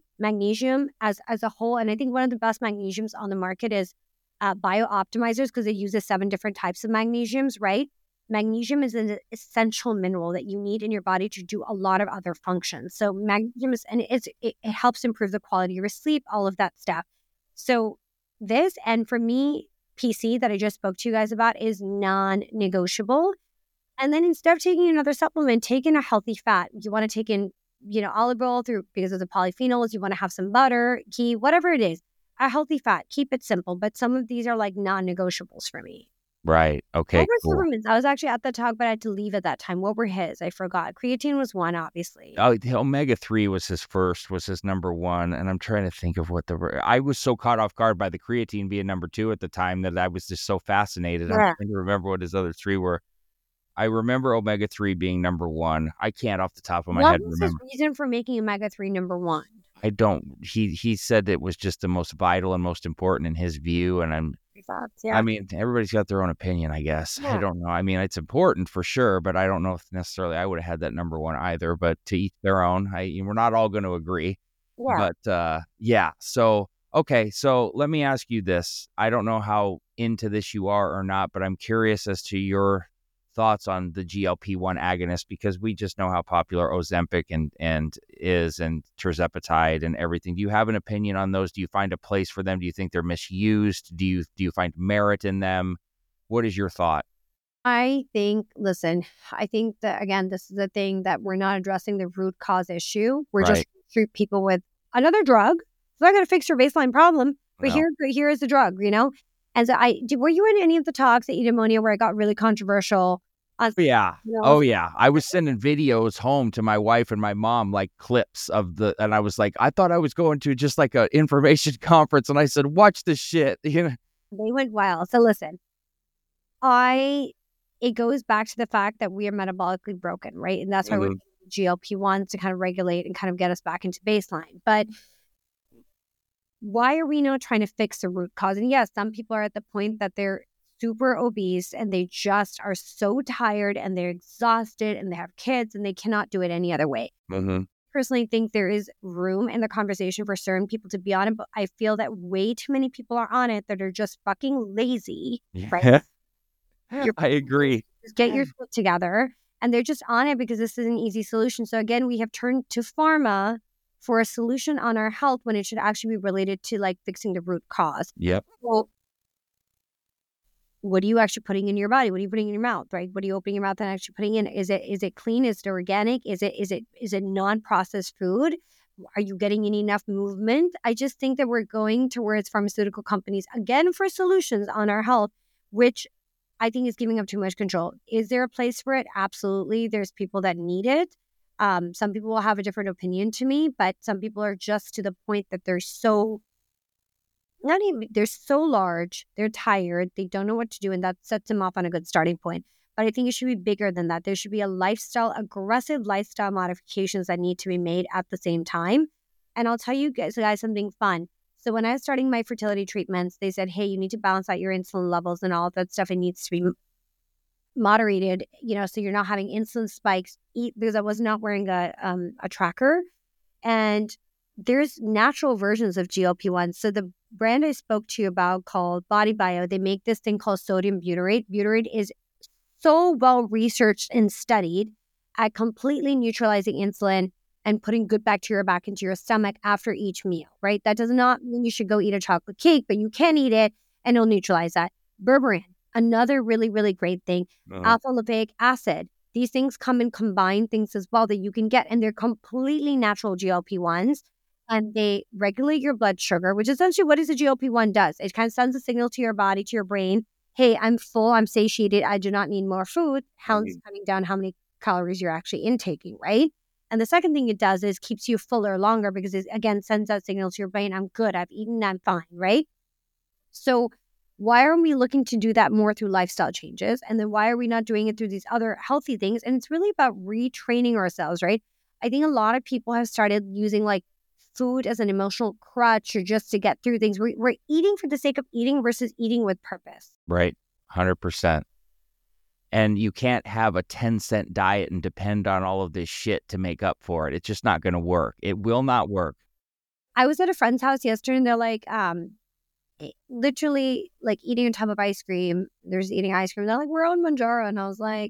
as a whole, and I think one of the best magnesiums on the market is BioOptimizers because it uses 7 different types of magnesiums, right? Magnesium is an essential mineral that you need in your body to do a lot of other functions. So magnesium it helps improve the quality of your sleep, all of that stuff. So this, and for me, PC that I just spoke to you guys about is non-negotiable. And then instead of taking another supplement, take in a healthy fat. You want to take in, olive oil because of the polyphenols. You want to have some butter, ghee, whatever it is. A healthy fat. Keep it simple. But some of these are like non-negotiables for me. Right. Okay. What were Cool. supplements? I was actually at the talk, but I had to leave at that time. What were his? I forgot. Creatine was one, obviously. Oh, the omega-3 was his number 1, and I'm trying to think of I was so caught off guard by the creatine being number 2 at the time that I was just so fascinated. Yeah. I'm trying to remember what his other 3 were. I remember omega-3 being number 1. I can't off the top of my head What was remember. his reason for making omega-3 number 1? I don't. He said it was just the most vital and most important in his view, and I mean, everybody's got their own opinion, I guess. Yeah. I don't know. I mean, it's important for sure, but I don't know if necessarily I would have had that number 1 either. But to each their own. We're not all going to agree. Yeah. But yeah. So okay. So let me ask you this. I don't know how into this you are or not, but I'm curious as to your thoughts on the GLP-1 agonist because we just know how popular Ozempic and tirzepatide and everything. Do you have an opinion on those? Do you find a place for them? Do you think they're misused? Do you find merit in them? What is your thought? I think that, again, this is the thing that we're not addressing the root cause issue. We're Right. just treat people with another drug. It's not going to fix your baseline problem, but No. here is the drug, And so were you in any of the talks at Eudaimonia where it got really controversial? Yeah. You know? Oh, yeah. I was sending videos home to my wife and my mom, like clips and I was like, I thought I was going to just like an information conference. And I said, watch this shit. They went wild. So listen, it goes back to the fact that we are metabolically broken, right? And that's why we're GLP-1s to kind of regulate and kind of get us back into baseline. But why are we not trying to fix the root cause? And yes, some people are at the point that they're super obese and they just are so tired and they're exhausted and they have kids and they cannot do it any other way. Mm-hmm. Personally think there is room in the conversation for certain people to be on it, but I feel that way too many people are on it that are just fucking lazy, right? I agree. Just get your shit together, and they're just on it because this is an easy solution. So again, we have turned to pharma for a solution on our health when it should actually be related to like fixing the root cause. Yep. Well, what are you actually putting in your body? What are you putting in your mouth, right? What are you opening your mouth and actually putting in? Is it clean? Is it organic? Is it non-processed food? Are you getting in enough movement? I just think that we're going towards pharmaceutical companies again for solutions on our health, which I think is giving up too much control. Is there a place for it? Absolutely. There's people that need it. Some people will have a different opinion to me, but some people are just to the point that they're so large, they're tired, they don't know what to do, and that sets them off on a good starting point. But I think it should be bigger than that. There should be aggressive lifestyle modifications that need to be made at the same time. And I'll tell you guys something fun. So when I was starting my fertility treatments, they said, hey, you need to balance out your insulin levels and all of that stuff. It needs to be moderated, so you're not having insulin spikes. Because I was not wearing a tracker. And there's natural versions of GLP-1. So the brand I spoke to you about called Body Bio, they make this thing called sodium butyrate. Butyrate is so well researched and studied at completely neutralizing insulin and putting good bacteria back into your stomach after each meal, right? That does not mean you should go eat a chocolate cake, but you can eat it and it'll neutralize that. Berberine, another really, really great thing. Alpha lipoic acid. These things come in combined things as well that you can get, and they're completely natural GLP-1s. And they regulate your blood sugar, which essentially what is a GLP-1 does. It kind of sends a signal to your body, to your brain, hey, I'm full, I'm satiated, I do not need more food. Hence cutting down how many calories you're actually intaking, right? And the second thing it does is keeps you fuller longer because it, again, sends that signal to your brain, I'm good, I've eaten, I'm fine, right? So why are we looking to do that more through lifestyle changes? And then why are we not doing it through these other healthy things? And it's really about retraining ourselves, right? I think a lot of people have started using like food as an emotional crutch or just to get through things. We're eating for the sake of eating versus eating with purpose. Right. 100%. And you can't have a 10-cent diet and depend on all of this shit to make up for it. It's just not going to work. It will not work. I was at a friend's house yesterday and they're like, literally like eating a tub of ice cream. There's eating ice cream. They're like, we're on Mounjaro. And I was like,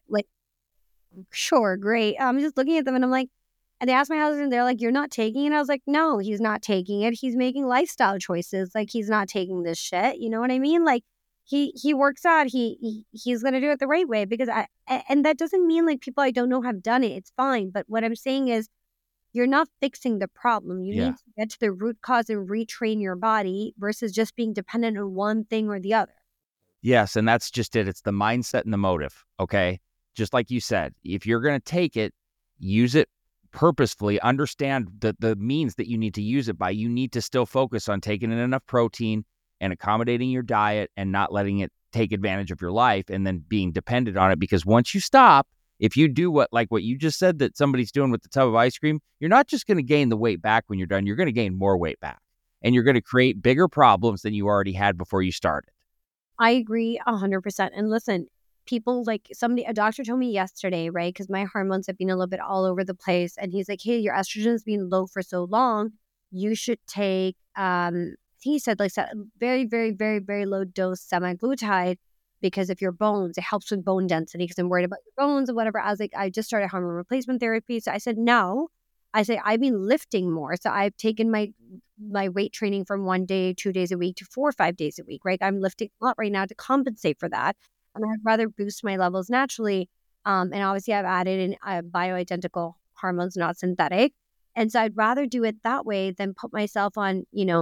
sure, great. I'm just looking at them and I'm like, and they asked my husband, they're like, you're not taking it? I was like, no, he's not taking it. He's making lifestyle choices. Like, he's not taking this shit. You know what I mean? Like, he works out. He's going to do it the right way because and that doesn't mean like people I don't know have done it. It's fine. But what I'm saying is you're not fixing the problem. You need to get to the root cause and retrain your body versus just being dependent on one thing or the other. Yes. And that's just it. It's the mindset and the motive. Okay. Just like you said, if you're going to take it, use it purposefully, understand the means that you need to use it by. You need to still focus on taking in enough protein and accommodating your diet and not letting it take advantage of your life and then being dependent on it. Because once you stop, if you do what you just said that somebody's doing with the tub of ice cream, you're not just going to gain the weight back when you're done. You're going to gain more weight back and you're going to create bigger problems than you already had before you started. I agree 100%. And listen, people like a doctor told me yesterday, right? Because my hormones have been a little bit all over the place. And he's like, hey, your estrogen's been low for so long. You should take, he said like very, very, very, very low dose semaglutide because of your bones. It helps with bone density because I'm worried about your bones and whatever. I was like, I just started hormone replacement therapy. So I said, no. I say, I've been lifting more. So I've taken my weight training from 1 day, 2 days a week to 4 or 5 days a week, right? I'm lifting a lot right now to compensate for that. And I'd rather boost my levels naturally. And obviously I've added in bioidentical hormones, not synthetic. And so I'd rather do it that way than put myself on,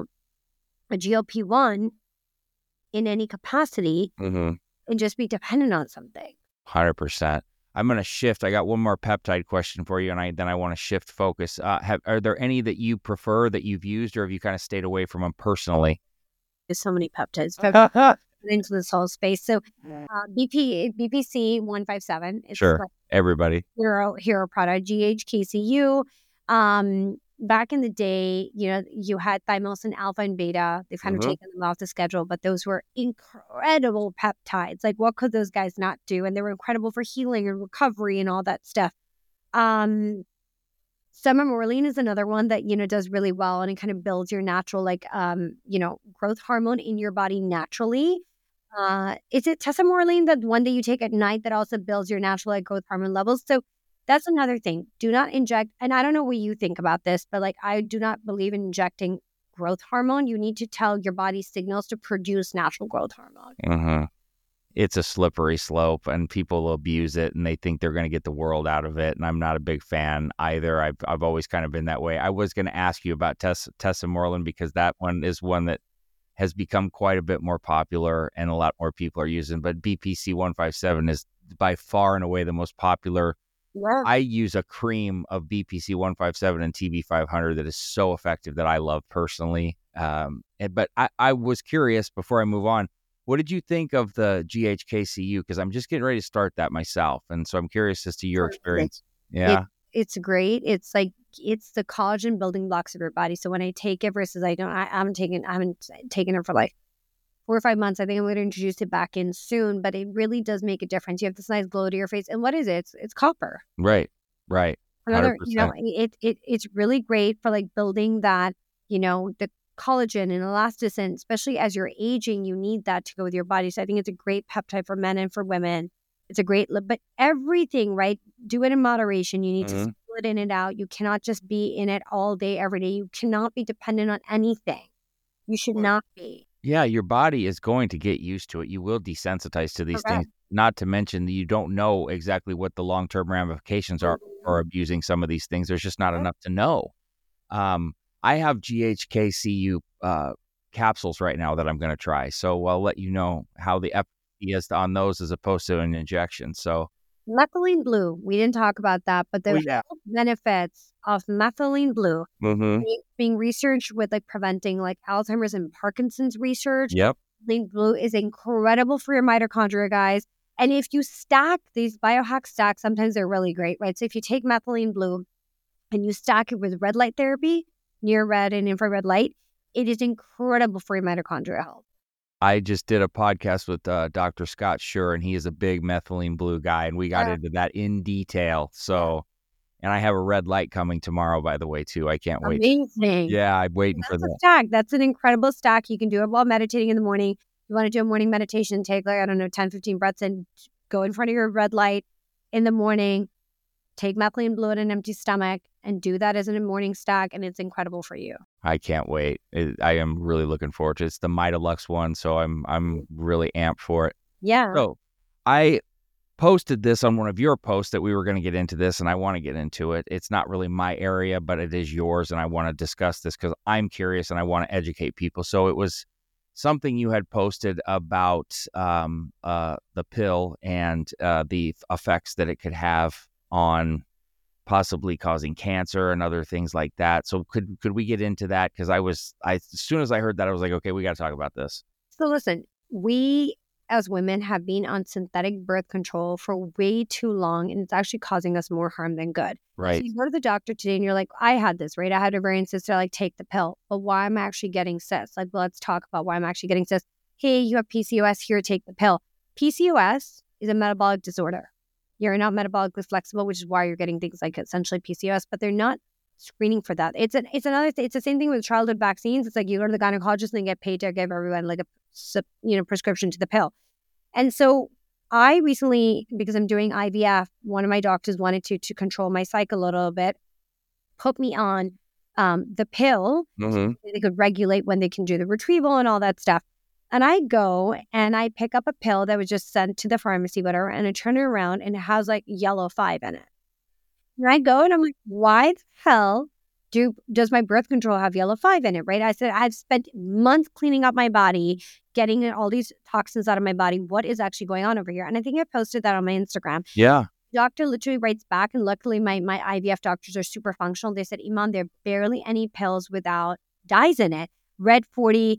a GLP-1 in any capacity and just be dependent on something. 100%. I'm going to shift. I got one more peptide question for you, and then I want to shift focus. Are there any that you prefer that you've used, or have you kind of stayed away from them personally? There's so many peptides into this whole space. So BPC 157. It's sure. Everybody. Hero product. GHKCU. back in the day, you had thymosin alpha and beta. They've kind of taken them off the schedule, but those were incredible peptides. Like, what could those guys not do? And they were incredible for healing and recovery and all that stuff. Summermorline is another one that, does really well, and it kind of builds your natural, growth hormone in your body naturally. Is it tesamorelin, that one that you take at night that also builds your natural growth hormone levels? So that's another thing. Do not inject, and I don't know what you think about this, but I do not believe in injecting growth hormone. You need to tell your body signals to produce natural growth hormone. It's a slippery slope, and people abuse it, and they think they're going to get the world out of it. And I'm not a big fan either. I've always kind of been that way. I was going to ask you about tesamorelin, because that one is one that has become quite a bit more popular and a lot more people are using. But BPC 157 is by far and away the most popular. Yeah. I use a cream of BPC 157 and TB 500 that is so effective that I love personally. But I was curious before I move on, what did you think of the GHKCU? Because I'm just getting ready to start that myself. And so I'm curious as to your experience. Yeah. It's great. It's the collagen building blocks of your body. So when I take it versus I haven't taken it for 4 or 5 months. I think I'm going to introduce it back in soon, but it really does make a difference. You have this nice glow to your face. And what is it? It's copper. Right. Another, it's really great for building that, the collagen and elasticin, especially as you're aging, you need that to go with your body. So I think it's a great peptide for men and for women. It's a great, but everything, right? Do it in moderation. You need to split in and out. You cannot just be in it all day, every day. You cannot be dependent on anything. You should not be. Yeah, your body is going to get used to it. You will desensitize to these things, not to mention that you don't know exactly what the long-term ramifications are for abusing some of these things. There's just not enough to know. I have GHKCU capsules right now that I'm going to try. So I'll let you know how the efficacy is on those as opposed to an injection. So methylene blue, we didn't talk about that, but the health benefits of methylene blue being researched with preventing Alzheimer's and Parkinson's research. Yep. Methylene blue is incredible for your mitochondria, guys. And if you stack these biohack stacks, sometimes they're really great, right? So if you take methylene blue and you stack it with red light therapy, near red and infrared light, it is incredible for your mitochondrial health. I just did a podcast with Dr. Scott Schur, and he is a big methylene blue guy, and we got into that in detail. So, and I have a red light coming tomorrow, by the way, too. I can't wait. Amazing. Yeah, I'm waiting for that. Stack. That's an incredible stack. You can do it while meditating in the morning. You want to do a morning meditation, take 10, 15 breaths and go in front of your red light in the morning. Take methylene blue at an empty stomach and do that as a morning stack, and it's incredible for you. I can't wait. I am really looking forward to it. It's the Mitalux one, so I'm really amped for it. Yeah. So I posted this on one of your posts that we were going to get into this, and I want to get into it. It's not really my area, but it is yours, and I want to discuss this because I'm curious and I want to educate people. So it was something you had posted about the pill and the effects that it could have on possibly causing cancer and other things like that. So could we get into that? Because as soon as I heard that, I was like, okay, we got to talk about this. So listen, we as women have been on synthetic birth control for way too long, and it's actually causing us more harm than good. Right. So you go to the doctor today and you're like, I had this, right? I had ovarian cyst. They're like, take the pill. But why am I actually getting cysts? Well, let's talk about why I'm actually getting cysts. Hey, you have PCOS, here, take the pill. PCOS is a metabolic disorder. You're not metabolically flexible, which is why you're getting things like essentially PCOS, but they're not screening for that. It's another thing. It's the same thing with childhood vaccines. It's you go to the gynecologist and they get paid to give everyone a prescription to the pill. And so I recently, because I'm doing IVF, one of my doctors wanted to control my cycle a little bit, put me on the pill. So they could regulate when they can do the retrieval and all that stuff. And I go and I pick up a pill that was just sent to the pharmacy, whatever, and I turn it around and it has yellow 5 in it. And I go and I'm like, why the hell does my birth control have yellow 5 in it, right? I said, I've spent months cleaning up my body, getting all these toxins out of my body. What is actually going on over here? And I think I posted that on my Instagram. Yeah. Doctor literally writes back, and luckily my IVF doctors are super functional. They said, Iman, there are barely any pills without dyes in it. Red 40,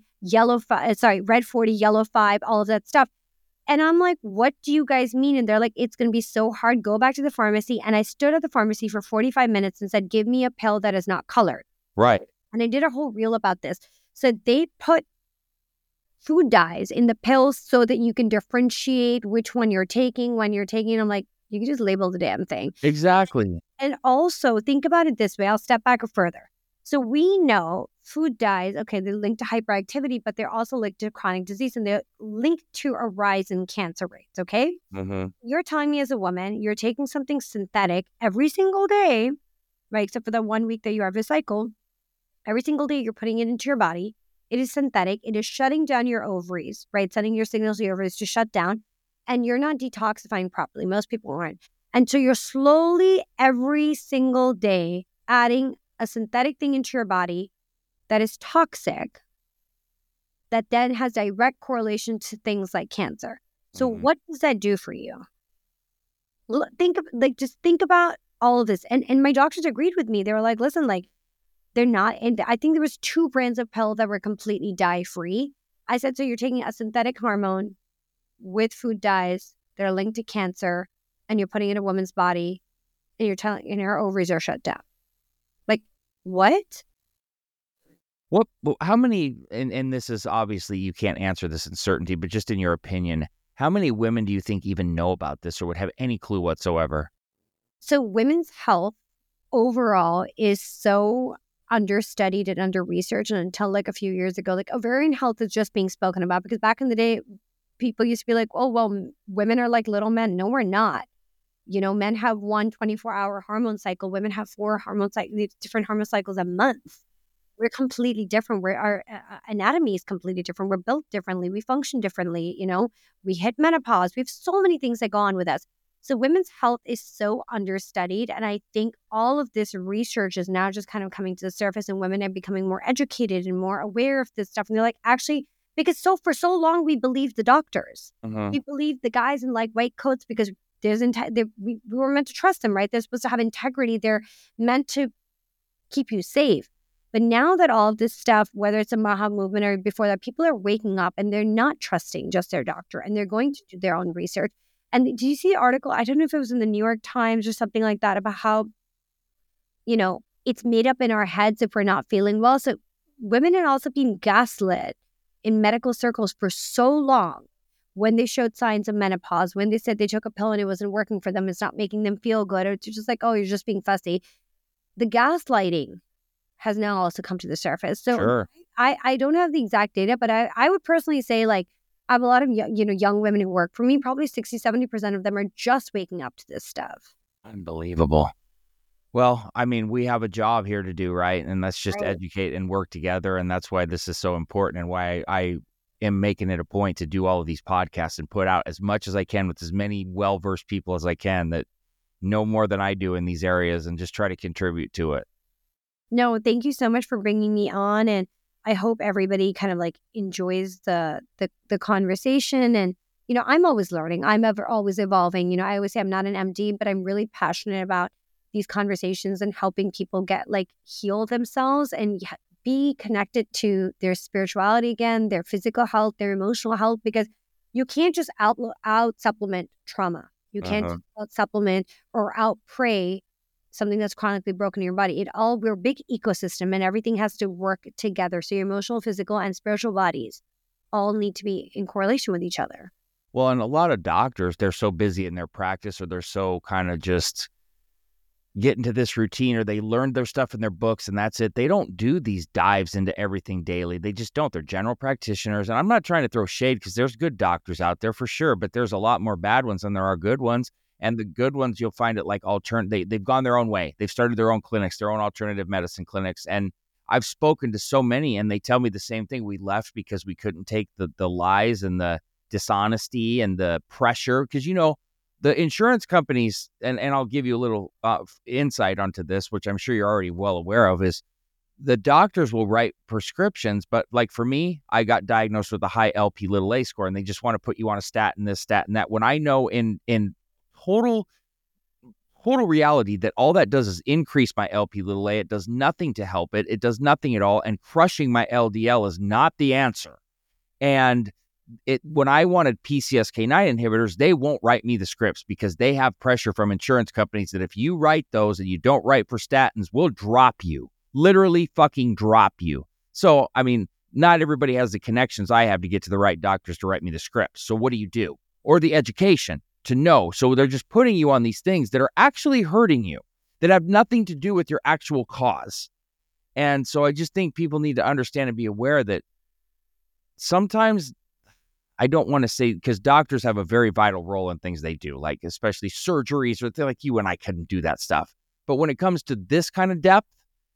red 40, yellow 5, all of that stuff. And I'm like, what do you guys mean? And they're like, it's going to be so hard. Go back to the pharmacy. And I stood at the pharmacy for 45 minutes and said, give me a pill that is not colored. Right. And I did a whole reel about this. So they put food dyes in the pills so that you can differentiate which one you're taking, when you're taking. I'm like, you can just label the damn thing. Exactly. And also think about it this way. I'll step back further. So we know food dyes, okay, they're linked to hyperactivity, but they're also linked to chronic disease, and they're linked to a rise in cancer rates, okay? Mm-hmm. You're telling me as a woman, you're taking something synthetic every single day, right? Except for the 1 week that you have a cycle. Every single day you're putting it into your body. It is synthetic. It is shutting down your ovaries, right? Sending your signals to your ovaries to shut down. And you're not detoxifying properly. Most people aren't. And so you're slowly every single day adding a synthetic thing into your body that is toxic, that then has direct correlation to things like cancer. So what does that do for you? Just think about all of this. And my doctors agreed with me. They were like, listen, like, they're not, and I think there was 2 brands of pill that were completely dye-free. I said, so you're taking a synthetic hormone with food dyes that are linked to cancer, and you're putting it in a woman's body, and you're telling, and her ovaries are shut down. Like, what? How many, and this is obviously, you can't answer this in certainty, but just in your opinion, how many women do you think even know about this or would have any clue whatsoever? So women's health overall is so understudied and under research, and until like a few years ago, like ovarian health is just being spoken about, because back in the day people used to be like, oh well, women are like little men. No, we're not. You know, men have 1 24-hour hormone cycle, women have 4 different hormone cycles a month. We're completely different. Our anatomy is completely different. We're built differently. We function differently. You know, we hit menopause. We have so many things that go on with us. So women's health is so understudied. And I think all of this research is now just kind of coming to the surface, and women are becoming more educated and more aware of this stuff. And they're like, actually, because for so long we believed the doctors. We believed the guys in like white coats because we were meant to trust them, right? They're supposed to have integrity. They're meant to keep you safe. But now that all of this stuff, whether it's a MAHA movement or before that, people are waking up and they're not trusting just their doctor, and they're going to do their own research. And do you see the article? I don't know if it was in the New York Times or something like that, about how, you know, it's made up in our heads if we're not feeling well. So women had also been gaslit in medical circles for so long when they showed signs of menopause, when they said they took a pill and it wasn't working for them, it's not making them feel good, or it's just like, oh, you're just being fussy. The gaslighting has now also come to the surface. So Sure. I don't have the exact data, but I would personally say, like, I have a lot of young women who work for me. Probably 60-70% of them are just waking up to this stuff. Unbelievable. Well, I mean, we have a job here to do, right? And let's just Right. educate and work together. And that's why this is so important, and why I am making it a point to do all of these podcasts and put out as much as I can with as many well-versed people as I can that know more than I do in these areas, and just try to contribute to it. No, thank you so much for bringing me on, and I hope everybody kind of like enjoys the conversation. And I'm always learning. I'm always evolving. I always say I'm not an MD, but I'm really passionate about these conversations and helping people get heal themselves and be connected to their spirituality again, their physical health, their emotional health, because you can't just out supplement trauma. You can't just out supplement or out pray something that's chronically broken in your body. We're a big ecosystem, and everything has to work together. So your emotional, physical, and spiritual bodies all need to be in correlation with each other. Well, and a lot of doctors, they're so busy in their practice, or they're so kind of just get into this routine, or they learned their stuff in their books and that's it. They don't do these dives into everything daily. They just don't. They're general practitioners. And I'm not trying to throw shade, because there's good doctors out there for sure, but there's a lot more bad ones than there are good ones. And the good ones, you'll find it they've gone their own way. They've started their own clinics, their own alternative medicine clinics. And I've spoken to so many, and they tell me the same thing. We left because we couldn't take the lies and the dishonesty and the pressure. Because, the insurance companies, and I'll give you a little insight onto this, which I'm sure you're already well aware of, is the doctors will write prescriptions. But like for me, I got diagnosed with a high Lp(a) score, and they just want to put you on a statin, this, statin, that. When I know in total reality that all that does is increase my Lp(a), it does nothing to help it. It does nothing at all. And crushing my LDL is not the answer. And when I wanted PCSK9 inhibitors, they won't write me the scripts, because they have pressure from insurance companies that if you write those and you don't write for statins, we'll drop you. literally fucking drop you. So, I mean, not everybody has the connections I have to get to the right doctors to write me the script. So what do you do? Or the education to know. So they're just putting you on these things that are actually hurting you, that have nothing to do with your actual cause. And so I just think people need to understand and be aware that sometimes, I don't want to say, because doctors have a very vital role in things they do, like especially surgeries, or like you and I couldn't do that stuff. But when it comes to this kind of depth,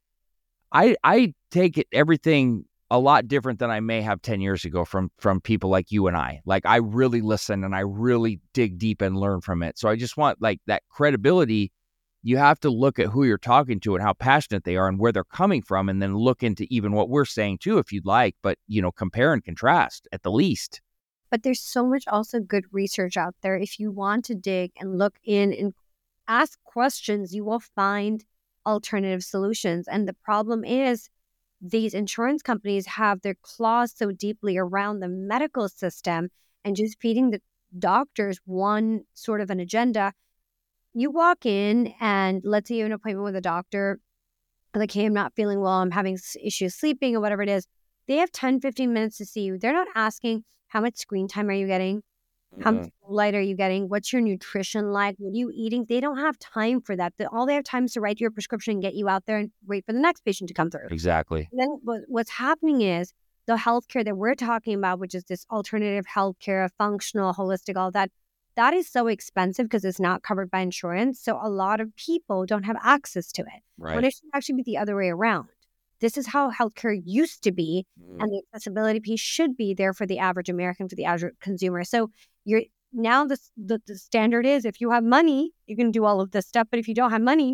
I take it everything a lot different than I may have 10 years ago from people like you and I. Like, I really listen and I really dig deep and learn from it. So I just want like that credibility. You have to look at who you're talking to and how passionate they are and where they're coming from, and then look into even what we're saying too, if you'd like, but, you know, compare and contrast at the least. But there's so much also good research out there. If you want to dig and look in and ask questions, you will find alternative solutions. And the problem is these insurance companies have their claws so deeply around the medical system and just feeding the doctors one sort of an agenda. You walk in and let's say you have an appointment with a doctor, like, hey, I'm not feeling well, I'm having issues sleeping or whatever it is. They have 10, 15 minutes to see you. They're not asking, how much screen time are you getting? How much light are you getting? What's your nutrition like? What are you eating? They don't have time for that. All they have time is to write your prescription and get you out there and wait for the next patient to come through. Exactly. And then what's happening is the healthcare that we're talking about, which is this alternative healthcare, functional, holistic, all that is so expensive because it's not covered by insurance. So a lot of people don't have access to it. Right. When it should actually be the other way around. This is how healthcare used to be, and the accessibility piece should be there for the average American, for the average consumer. So you're now the standard is, if you have money, you can do all of this stuff. But if you don't have money,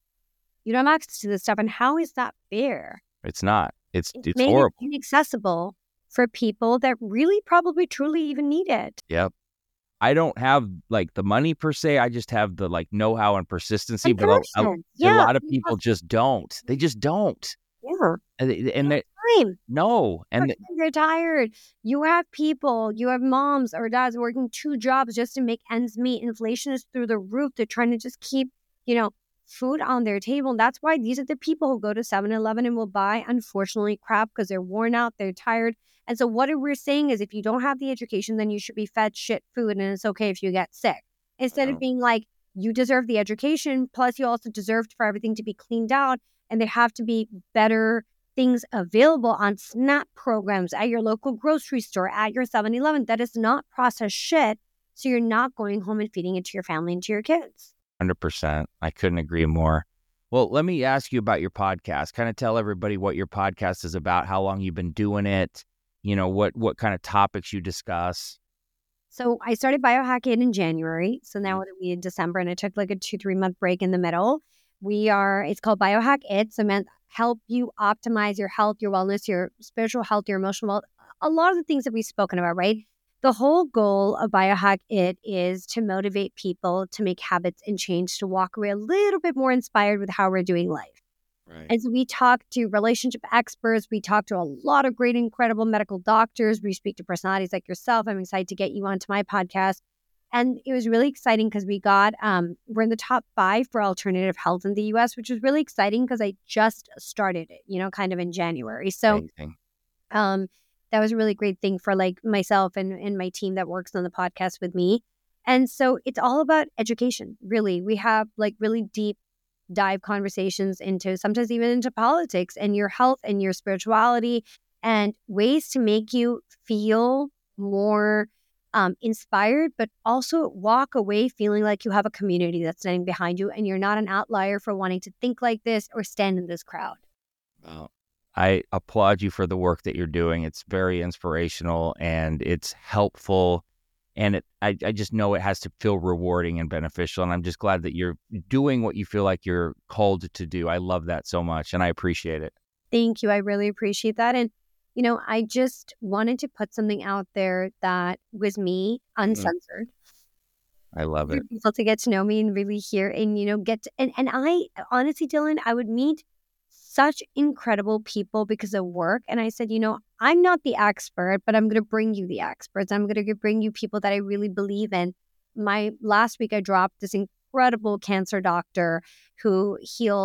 you don't have access to this stuff. And how is that fair? It's not. It's made horrible. It inaccessible for people that really probably truly even need it. Yep. I don't have like the money per se. I just have the like know-how and persistency. And But a lot of people just don't. They just don't. Yeah. And they Time. no. And they're tired. You have people, you have moms or dads working 2 jobs just to make ends meet. Inflation is through the roof. They're trying to just keep, food on their table. And that's why these are the people who go to 7-Eleven and will buy, unfortunately, crap because they're worn out, they're tired. And so what we're saying is, if you don't have the education, then you should be fed shit food and it's okay if you get sick. Instead of being like, you deserve the education, plus you also deserve for everything to be cleaned out, and there have to be better things available on SNAP programs at your local grocery store, at your 7-Eleven that is not processed shit, so you're not going home and feeding it to your family and to your kids. 100%. I couldn't agree more. Well, let me ask you about your podcast. Kind of tell everybody what your podcast is about, how long you've been doing it, what kind of topics you discuss. So I started Biohack It in January. So now it'll be in December, and I took like a 2-3 month break in the middle. It's called Biohack It. So meant help you optimize your health, your wellness, your spiritual health, your emotional health, a lot of the things that we've spoken about, right? The whole goal of Biohack It is to motivate people to make habits and change, to walk away a little bit more inspired with how we're doing life. Right. And so we talk to relationship experts. We talk to a lot of great, incredible medical doctors. We speak to personalities like yourself. I'm excited to get you onto my podcast. And it was really exciting because we got, we're in the top 5 for alternative health in the U.S., which was really exciting because I just started it, kind of in January. So that was a really great thing for like myself and my team that works on the podcast with me. And so it's all about education, really. We have like really deep dive conversations sometimes even into politics and your health and your spirituality, and ways to make you feel more inspired, but also walk away feeling like you have a community that's standing behind you and you're not an outlier for wanting to think like this or stand in this crowd. Wow. I applaud you for the work that you're doing. It's very inspirational and it's helpful. And I just know it has to feel rewarding and beneficial. And I'm just glad that you're doing what you feel like you're called to do. I love that so much and I appreciate it. Thank you. I really appreciate that. And I just wanted to put something out there that was me, uncensored. I love it. For people to get to know me and really hear and, and I, honestly, Dylan, I would meet such incredible people because of work. And I said, I'm not the expert, but I'm going to bring you the experts. I'm going to bring you people that I really believe in. Last week, I dropped this incredible cancer doctor who heals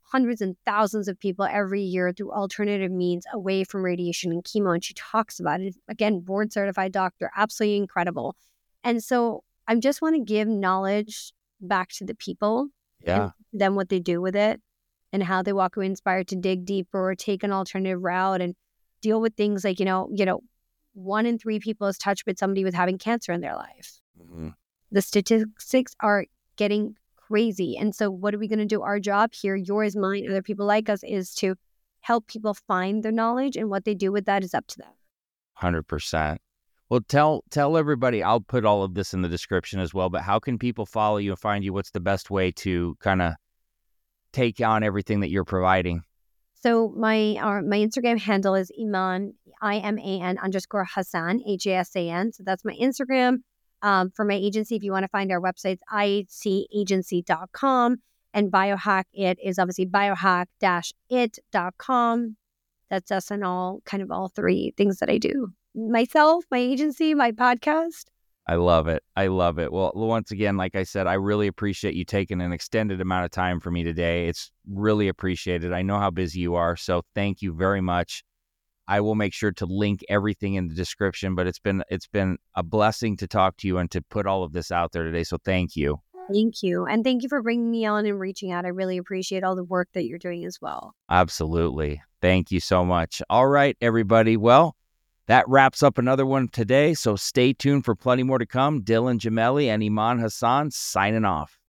hundreds and thousands of people every year through alternative means away from radiation and chemo. And she talks about it. Again, board certified doctor, absolutely incredible. And so I just want to give knowledge back to the people and then what they do with it and how they walk away inspired to dig deeper or take an alternative route and deal with things like, 1 in 3 people is touched with somebody with having cancer in their life. Mm-hmm. The statistics are getting crazy. And so what are we going to do? Our job here, yours, mine, other people like us, is to help people find their knowledge, and what they do with that is up to them. 100%. Well, tell everybody, I'll put all of this in the description as well, but how can people follow you and find you? What's the best way to kind of take on everything that you're providing? So my Instagram handle is Iman, IMAN _ Hassan, HASAN. So that's my Instagram. For my agency, if you want to find our websites, IHCagency.com, and Biohack It is obviously biohack-it.com. That's us and all 3 things that I do. Myself, my agency, my podcast. I love it. Well, once again, like I said, I really appreciate you taking an extended amount of time for me today. It's really appreciated. I know how busy you are, so thank you very much. I will make sure to link everything in the description, but it's been a blessing to talk to you and to put all of this out there today, so thank you. Thank you. And thank you for bringing me on and reaching out. I really appreciate all the work that you're doing as well. Absolutely. Thank you so much. All right, everybody. Well, that wraps up another one today, so stay tuned for plenty more to come. Dylan Gemelli and Iman Hassan signing off.